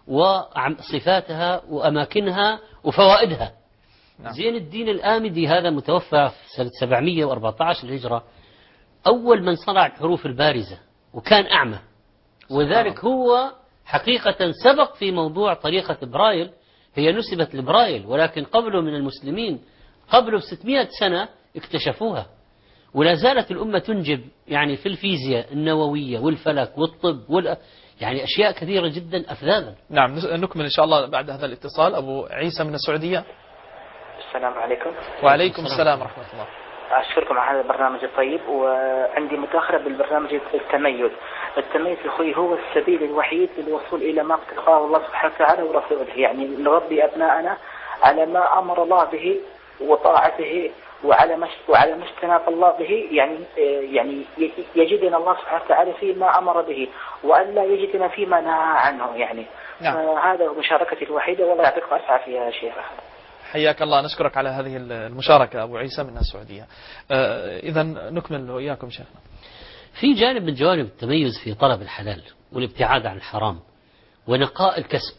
وصفاتها وأماكنها وفوائدها. نعم. زين الدين الآمدي هذا متوفى في سنة سبعمائة وأربعة عشر الهجرة، أول من صنع الحروف البارزة وكان أعمى، وذلك هو حقيقة سبق في موضوع طريقة برايل، هي نسبت لبرايل ولكن قبله من المسلمين قبله بستمائة سنة اكتشفوها، ولا زالت الأمة تنجب يعني في الفيزياء النووية والفلك والطب وال... يعني أشياء كثيرة جدا أفذاذا. نعم نكمل إن شاء الله بعد هذا الاتصال. أبو عيسى من السعودية. السلام عليكم. وعليكم السلام ورحمة الله. أشكركم على هذا البرنامج الطيب، وعندي مداخلة بالبرنامج التميز. التميز أخوي هو السبيل الوحيد للوصول إلى ما اتقاه الله سبحانه وتعالى ورسوله، يعني نربي أبناءنا على ما أمر الله به وطاعته وعلى ما وعلى ما اجتنب الله به، يعني يعني يجدنا الله سبحانه وتعالى فيما أمر به وأن لا يجدنا فيما نهى عنه، يعني نعم. هذا مشاركتي الوحيدة، والله يعطيكم أسعى فيها يا شيخ. حياك الله، نشكرك على هذه المشاركة أبو عيسى من السعودية. إذا نكمل وإياكم شيخنا. في جانب من جوانب التميز في طلب الحلال والابتعاد عن الحرام ونقاء الكسب،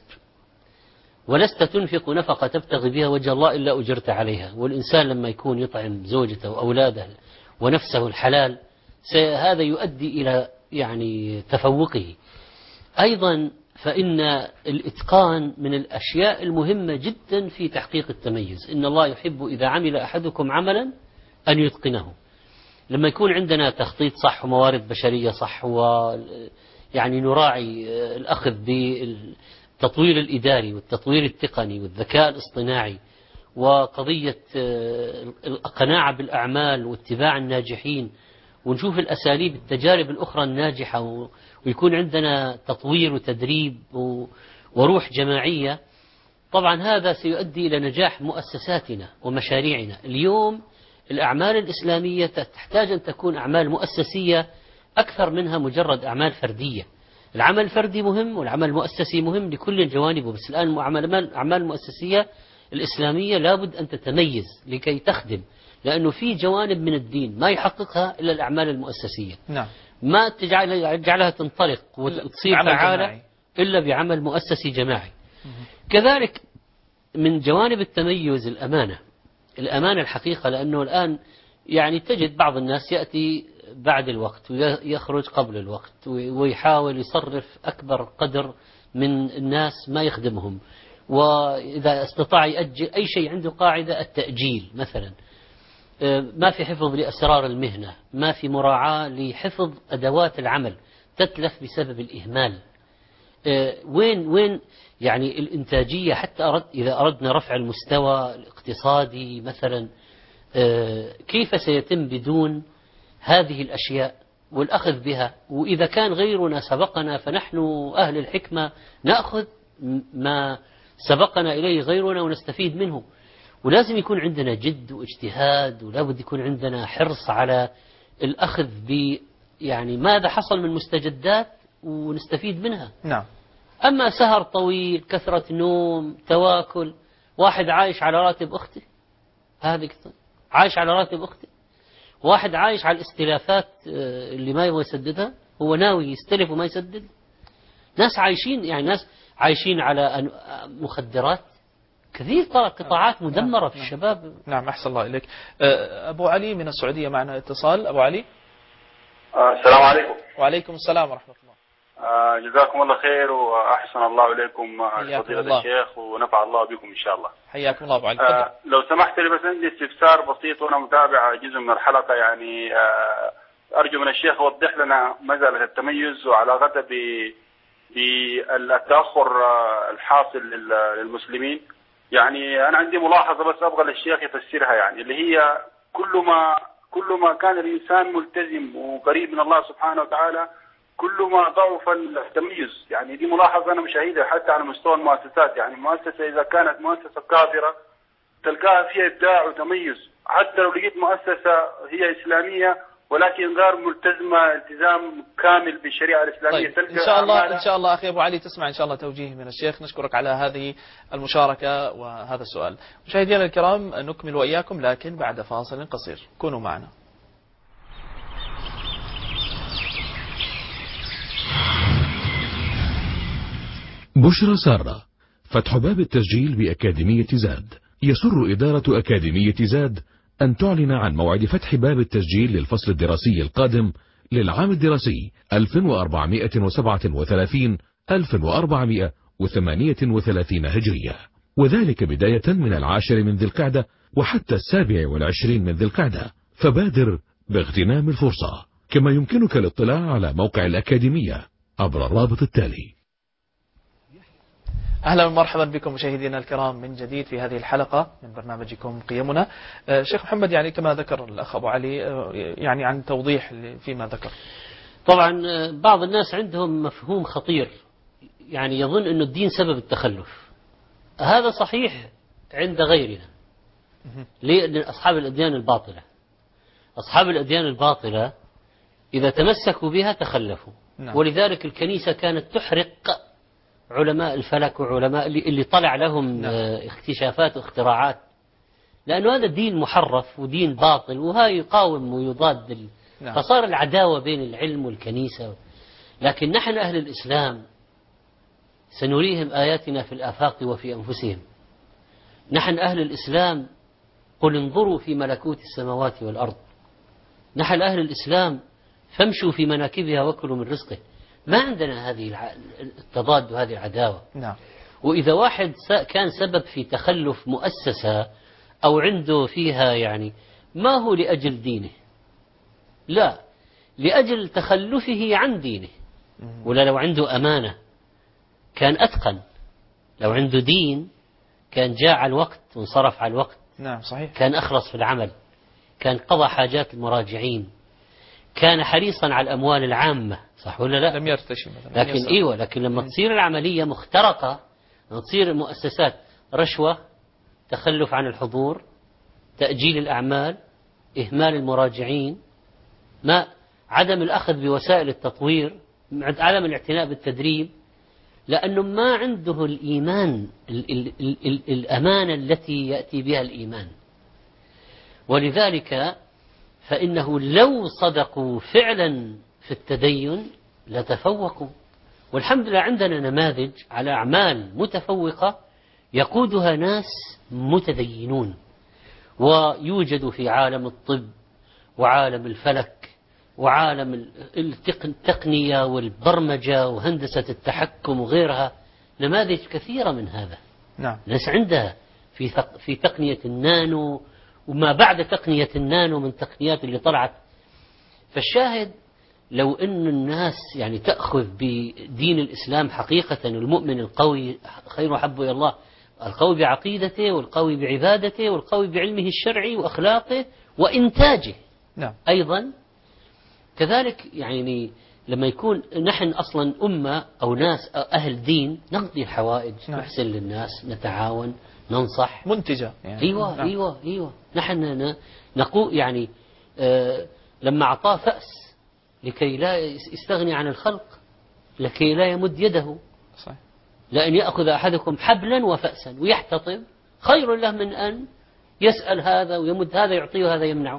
ولست تنفق نفقة تبتغي بها وجه الله إلا أجرت عليها. والإنسان لما يكون يطعم زوجته وأولاده ونفسه الحلال هذا يؤدي إلى يعني تفوقه. أيضا فإن الإتقان من الأشياء المهمة جدا في تحقيق التميز. إن الله يحب إذا عمل أحدكم عملا أن يتقنه. لما يكون عندنا تخطيط صح وموارد بشرية صح، ويعني نراعي الأخذ بالتطوير الإداري والتطوير التقني والذكاء الاصطناعي وقضية القناعة بالأعمال واتباع الناجحين، ونشوف الأساليب التجارب الأخرى الناجحة، ويكون عندنا تطوير وتدريب وروح جماعية، طبعا هذا سيؤدي إلى نجاح مؤسساتنا ومشاريعنا. اليوم الأعمال الإسلامية تحتاج أن تكون أعمال مؤسسية أكثر منها مجرد أعمال فردية. العمل الفردي مهم والعمل المؤسسي مهم لكل جوانبه، بس الآن الأعمال المؤسسية الإسلامية لابد أن تتميز لكي تخدم، لأنه في جوانب من الدين ما يحققها إلا الأعمال المؤسسية. نعم. ما تجعلها تنطلق وتصير فعالة إلا بعمل مؤسسي جماعي. كذلك من جوانب التميز الأمانة، الأمانة الحقيقة، لأنه الآن يعني تجد بعض الناس يأتي بعد الوقت ويخرج قبل الوقت ويحاول يصرف أكبر قدر من الناس ما يخدمهم، وإذا استطاع يأجل أي شيء عنده قاعدة التأجيل مثلا، ما في حفظ لأسرار المهنة، ما في مراعاة لحفظ أدوات العمل تتلف بسبب الإهمال. وين وين يعني الإنتاجية؟ حتى أرد إذا أردنا رفع المستوى الاقتصادي مثلا، كيف سيتم بدون هذه الأشياء والأخذ بها؟ وإذا كان غيرنا سبقنا فنحن أهل الحكمة نأخذ ما سبقنا إليه غيرنا ونستفيد منه. ولازم يكون عندنا جد واجتهاد، ولابد يكون عندنا حرص على الأخذ ب يعني ماذا حصل من مستجدات ونستفيد منها. نعم. أما سهر طويل، كثرة نوم، تواكل، واحد عايش على راتب أخته، هذه عايش على راتب أخته، واحد عايش على الاستلافات اللي ما يبغى يسددها، هو ناوي يستلف وما يسدد. ناس عايشين يعني ناس عايشين على مخدرات، كثير ترى قطاعات مدمرة في الشباب. نعم أحسن الله إليك. أبو علي من السعودية معنا اتصال. أبو علي. السلام عليكم. وعليكم السلام ورحمة الله. جزاكم الله خير وأحسن الله إليكم فضيلة الله. الشيخ، ونفع الله بكم إن شاء الله. حياكم الله أبو علي. آه لو سمحت لي بس عندي استفسار بسيط، وأنا متابع جزء من الحلقة، يعني آه أرجو من الشيخ يوضح لنا مسألة التميز وعلاقتها بالتأخر الحاصل للمسلمين. يعني أنا عندي ملاحظة بس أبغى للشيخ يفسرها، يعني اللي هي كل ما كل ما كان الإنسان ملتزم وقريب من الله سبحانه وتعالى كل ما ضعف التميز. يعني دي ملاحظة أنا مشاهدها حتى على مستوى المؤسسات، يعني مؤسسة إذا كانت مؤسسة كافرة تلقاها فيها إبداع وتميز، حتى لو لقيت مؤسسة هي إسلامية ولكن غير ملتزمة التزام كامل بالشريعة الإسلامية. طيب إن شاء الله إن شاء الله أخي أبو علي تسمع إن شاء الله توجيه من الشيخ. نشكرك على هذه المشاركة وهذا السؤال. مشاهدينا الكرام نكمل وإياكم لكن بعد فاصل قصير، كونوا معنا. بشرى سارة، فتح باب التسجيل بأكاديمية زاد. يسر إدارة أكاديمية زاد أن تعلن عن موعد فتح باب التسجيل للفصل الدراسي القادم للعام الدراسي ألف وأربعمائة وسبعة وثلاثين ألف وأربعمائة وثمانية وثلاثين هجرية، وذلك بداية من العاشر من ذي القعدة وحتى السابع والعشرين من ذي القعدة، فبادر باغتنام الفرصة. كما يمكنك الاطلاع على موقع الأكاديمية عبر الرابط التالي. أهلا ومرحبا بكم مشاهدينا الكرام من جديد في هذه الحلقة من برنامجكم قيمنا. شيخ محمد، يعني كما ذكر الأخ أبو علي يعني عن توضيح فيما ذكر. طبعا بعض الناس عندهم مفهوم خطير، يعني يظن أن الدين سبب التخلف. هذا صحيح عند غيرنا، لأن أصحاب الأديان الباطلة أصحاب الأديان الباطلة إذا تمسكوا بها تخلفوا. نعم. ولذلك الكنيسة كانت تحرق علماء الفلك وعلماء اللي, اللي طلع لهم نعم. اكتشافات واختراعات، لأنه هذا دين محرف ودين باطل، وهاي يقاوم ويضاد ال... نعم. فصار العداوة بين العلم والكنيسة. لكن نحن أهل الإسلام سنريهم آياتنا في الآفاق وفي أنفسهم. نحن أهل الإسلام قل انظروا في ملكوت السماوات والأرض. نحن أهل الإسلام فامشوا في مناكبها وكلوا من رزقه. ما عندنا هذه التضاد وهذه العداوة. نعم. وإذا واحد كان سبب في تخلف مؤسسة أو عنده فيها يعني ما هو لأجل دينه، لا، لأجل تخلفه عن دينه. ولا لو عنده أمانة كان أتقن، لو عنده دين كان جاء على الوقت وانصرف على الوقت. نعم صحيح. كان أخلص في العمل، كان قضى حاجات المراجعين، كان حريصا على الأموال العامة، صح ولا لا؟ لم يرتشي مثلا. لكن إيوه لكن لما م. تصير العملية مخترقة، تصير المؤسسات رشوة، تخلف عن الحضور، تأجيل الأعمال، إهمال المراجعين، ما عدم الأخذ بوسائل التطوير، عدم الاعتناء بالتدريب، لأنه ما عنده الإيمان ال ال ال ال الأمانة التي يأتي بها الإيمان. ولذلك فإنه لو صدقوا فعلا في التدين لتفوقوا. والحمد لله عندنا نماذج على أعمال متفوقة يقودها ناس متدينون، ويوجد في عالم الطب وعالم الفلك وعالم التقنية والبرمجة وهندسة التحكم وغيرها نماذج كثيرة من هذا. نعم. ناس عندها في في تقنية النانو وما بعد تقنية النانو من تقنيات اللي طلعت. فالشاهد لو أن الناس يعني تأخذ بدين الإسلام حقيقة، المؤمن القوي خير وحب إلى الله، القوي بعقيدته والقوي بعبادته والقوي بعلمه الشرعي وأخلاقه وإنتاجه. نعم. أيضا كذلك يعني لما يكون نحن أصلا أمة أو ناس أهل دين نقضي الحوائج، نعم. نحسن للناس، نتعاون، ننصح، منتجة يعني. أيوة نعم. أيوة أيوة نحن نقول يعني آه لما أعطاه فأس لكي لا يستغني عن الخلق، لكي لا يمد يده، صحيح. لأن يأخذ أحدكم حبلا وفأسا ويحتطب خير له من أن يسأل هذا ويمد هذا يعطيه هذا يمنعه.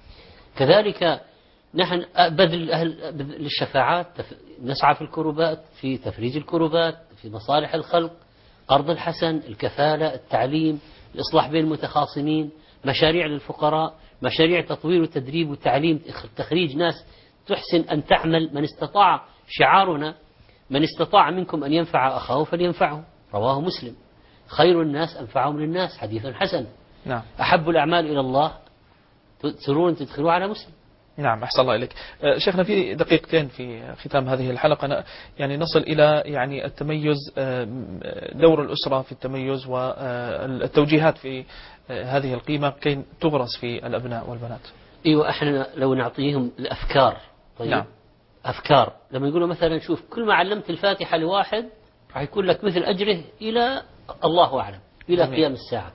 كذلك نحن بذل أهل بذل الشفاعات، نسعى في الكربات، في تفريج الكربات، في مصالح الخلق، قرض الحسن، الكفالة، التعليم، الإصلاح بين المتخاصمين، مشاريع للفقراء، مشاريع تطوير وتدريب وتعليم، تخريج ناس تحسن أن تعمل. من استطاع، شعارنا من استطاع منكم أن ينفع أخاه فلينفعه، رواه مسلم. خير الناس أنفعهم للناس، حديث حسن. نعم. أحب الأعمال إلى الله تسرون تدخلوا على مسلم. نعم أحسن الله إليك. شيخنا في دقيقتين في ختام هذه الحلقة يعني نصل إلى يعني التميز، دور الأسرة في التميز والتوجيهات في هذه القيمة كي تغرس في الأبناء والبنات. ايوه احنا لو نعطيهم الأفكار. طيب نعم. أفكار لما يقولوا مثلا شوف كل ما علمت الفاتحة لواحد راح يكون لك مثل أجره إلى الله أعلم إلى قيام الساعة.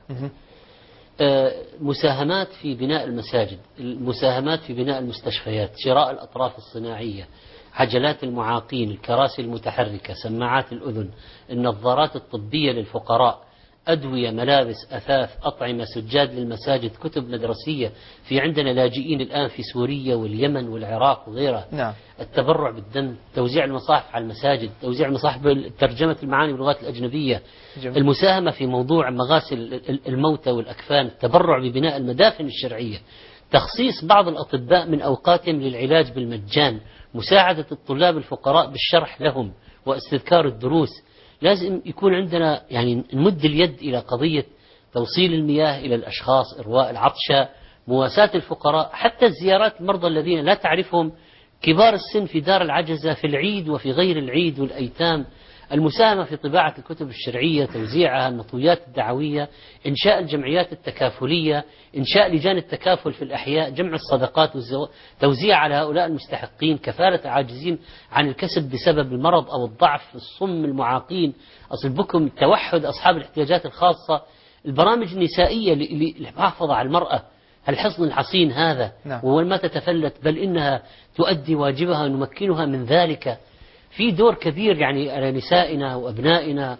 آه مساهمات في بناء المساجد، المساهمات في بناء المستشفيات، شراء الأطراف الصناعية، عجلات المعاقين، الكراسي المتحركة، سماعات الأذن، النظارات الطبية للفقراء، أدوية، ملابس، أثاث، أطعمة، سجاد للمساجد، كتب مدرسية. في عندنا لاجئين الآن في سوريا واليمن والعراق وغيرها. نعم. التبرع بالدم، توزيع المصاحف على المساجد، توزيع المصاحف ترجمة المعاني باللغات الأجنبية. جميل. المساهمة في موضوع مغاسل الموتى والأكفان، التبرع ببناء المدافن الشرعية، تخصيص بعض الأطباء من أوقاتهم للعلاج بالمجان، مساعدة الطلاب الفقراء بالشرح لهم واستذكار الدروس. لازم يكون عندنا يعني نمد اليد إلى قضية توصيل المياه إلى الأشخاص، إرواء العطشة، مواساة الفقراء، حتى الزيارات المرضى الذين لا تعرفهم، كبار السن في دار العجزة في العيد وفي غير العيد، والأيتام. المساهمة في طباعة الكتب الشرعية، توزيعها، المطويات الدعوية، إنشاء الجمعيات التكافلية، إنشاء لجان التكافل في الأحياء، جمع الصدقات والزو... توزيع على هؤلاء المستحقين، كفالة العاجزين عن الكسب بسبب المرض أو الضعف، الصم، المعاقين، أصل البكم، التوحد، أصحاب الاحتياجات الخاصة، البرامج النسائية للمحافظة على المرأة، الحصن الحصين هذا. نعم. وما تتفلت بل إنها تؤدي واجبها ونمكنها من ذلك. في دور كبير يعني على نسائنا وأبنائنا،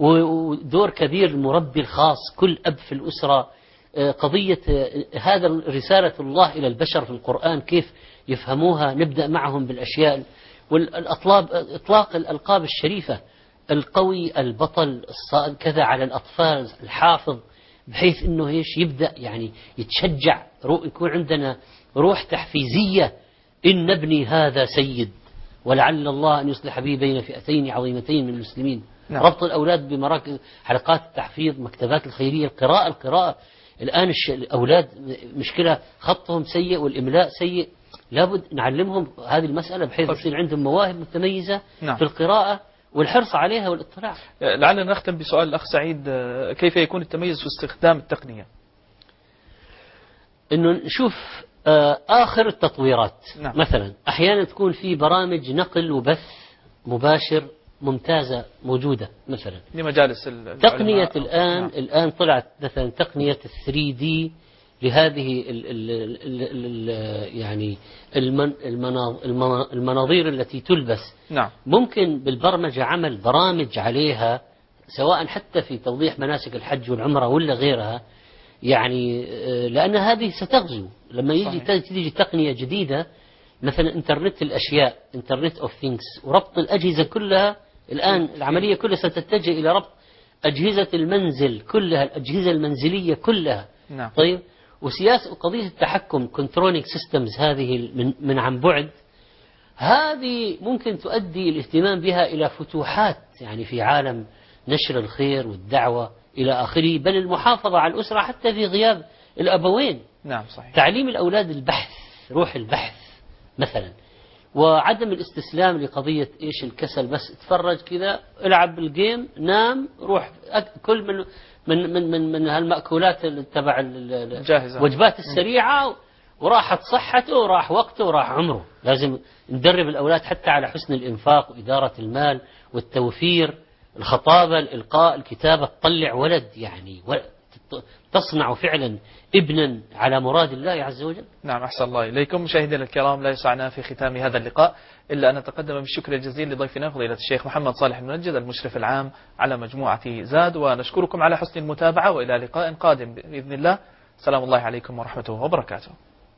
ودور كبير المربي الخاص، كل أب في الأسرة. قضية هذا رسالة الله إلى البشر في القرآن كيف يفهموها، نبدأ معهم بالأشياء والأطلاب، إطلاق الألقاب الشريفة، القوي، البطل، الصائد، كذا على الأطفال، الحافظ، بحيث أنه إيش يبدأ يعني يتشجع، يكون عندنا روح تحفيزية. إن ابني هذا سيد ولعل الله أن يصلح به بين فئتين عظيمتين من المسلمين. نعم. ربط الأولاد بمراكز، حلقات التحفيظ، مكتبات الخيرية، القراءة القراءة الآن الأولاد مشكلة خطهم سيء والإملاء سيء، لابد نعلمهم هذه المسألة بحيث يصير عندهم مواهب متميزة. نعم. في القراءة والحرص عليها والاطلاع. لعلنا نختم بسؤال الأخ سعيد، كيف يكون التميز في استخدام التقنية؟ انه نشوف آخر التطويرات. نعم. مثلا أحيانا تكون في برامج نقل وبث مباشر ممتازة موجودة مثلا لمجالس تقنية الآن. نعم. الآن طلعت مثلا تقنية ثري دي لهذه ال ال ال ال يعني المن المناظير التي تلبس. نعم. ممكن بالبرمجة عمل برامج عليها سواء حتى في توضيح مناسك الحج والعمرة ولا غيرها، يعني لأن هذه ستغزو لما يجي تيجي تقنية جديدة مثلا انترنت الأشياء، انترنت اوف ثينكس، وربط الأجهزة كلها. الآن العملية كلها ستتجه إلى ربط أجهزة المنزل كلها، الأجهزة المنزلية كلها. نعم. طيب، وسياسة قضية التحكم كنترولينج سيستمز هذه من, من عن بعد، هذه ممكن تؤدي الاهتمام بها إلى فتوحات يعني في عالم نشر الخير والدعوة إلى آخره، بل المحافظة على الأسرة حتى في غياب الأبوين. نعم صحيح. تعليم الأولاد البحث، روح البحث مثلا، وعدم الاستسلام لقضية إيش الكسل، بس اتفرج كذا، العب بالجيم، نام، روح كل من من من من, من هالمأكولات تبع الوجبات السريعة، وراحت صحته وراح وقته وراح عمره. لازم ندرب الأولاد حتى على حسن الإنفاق وإدارة المال والتوفير، الخطابة، الإلقاء، الكتابة. تطلع ولد يعني تصنع فعلا ابنا على مراد الله عز وجل. نعم أحسن الله إليكم. مشاهدينا الكرام، لا يسعنا في ختام هذا اللقاء إلا أن نتقدم بالشكر الجزيل لضيفنا فضيلة الشيخ محمد صالح المنجد المشرف العام على مجموعة زاد، ونشكركم على حسن المتابعة، وإلى لقاء قادم بإذن الله. سلام الله عليكم ورحمته وبركاته.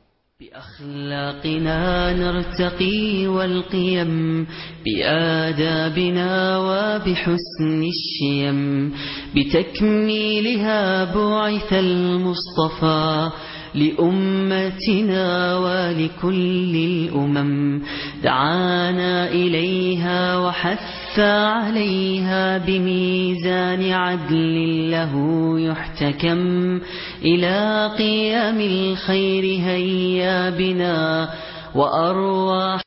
بأخلاقنا نرتقي والقيم، بآدابنا وبحسن الشيم، بتكميلها بعث المصطفى لأمتنا ولكل الأمم. دعانا إليها وحث عليها بميزان عدل له يحتكم. إلى قيام الخير هيا بنا وأرواح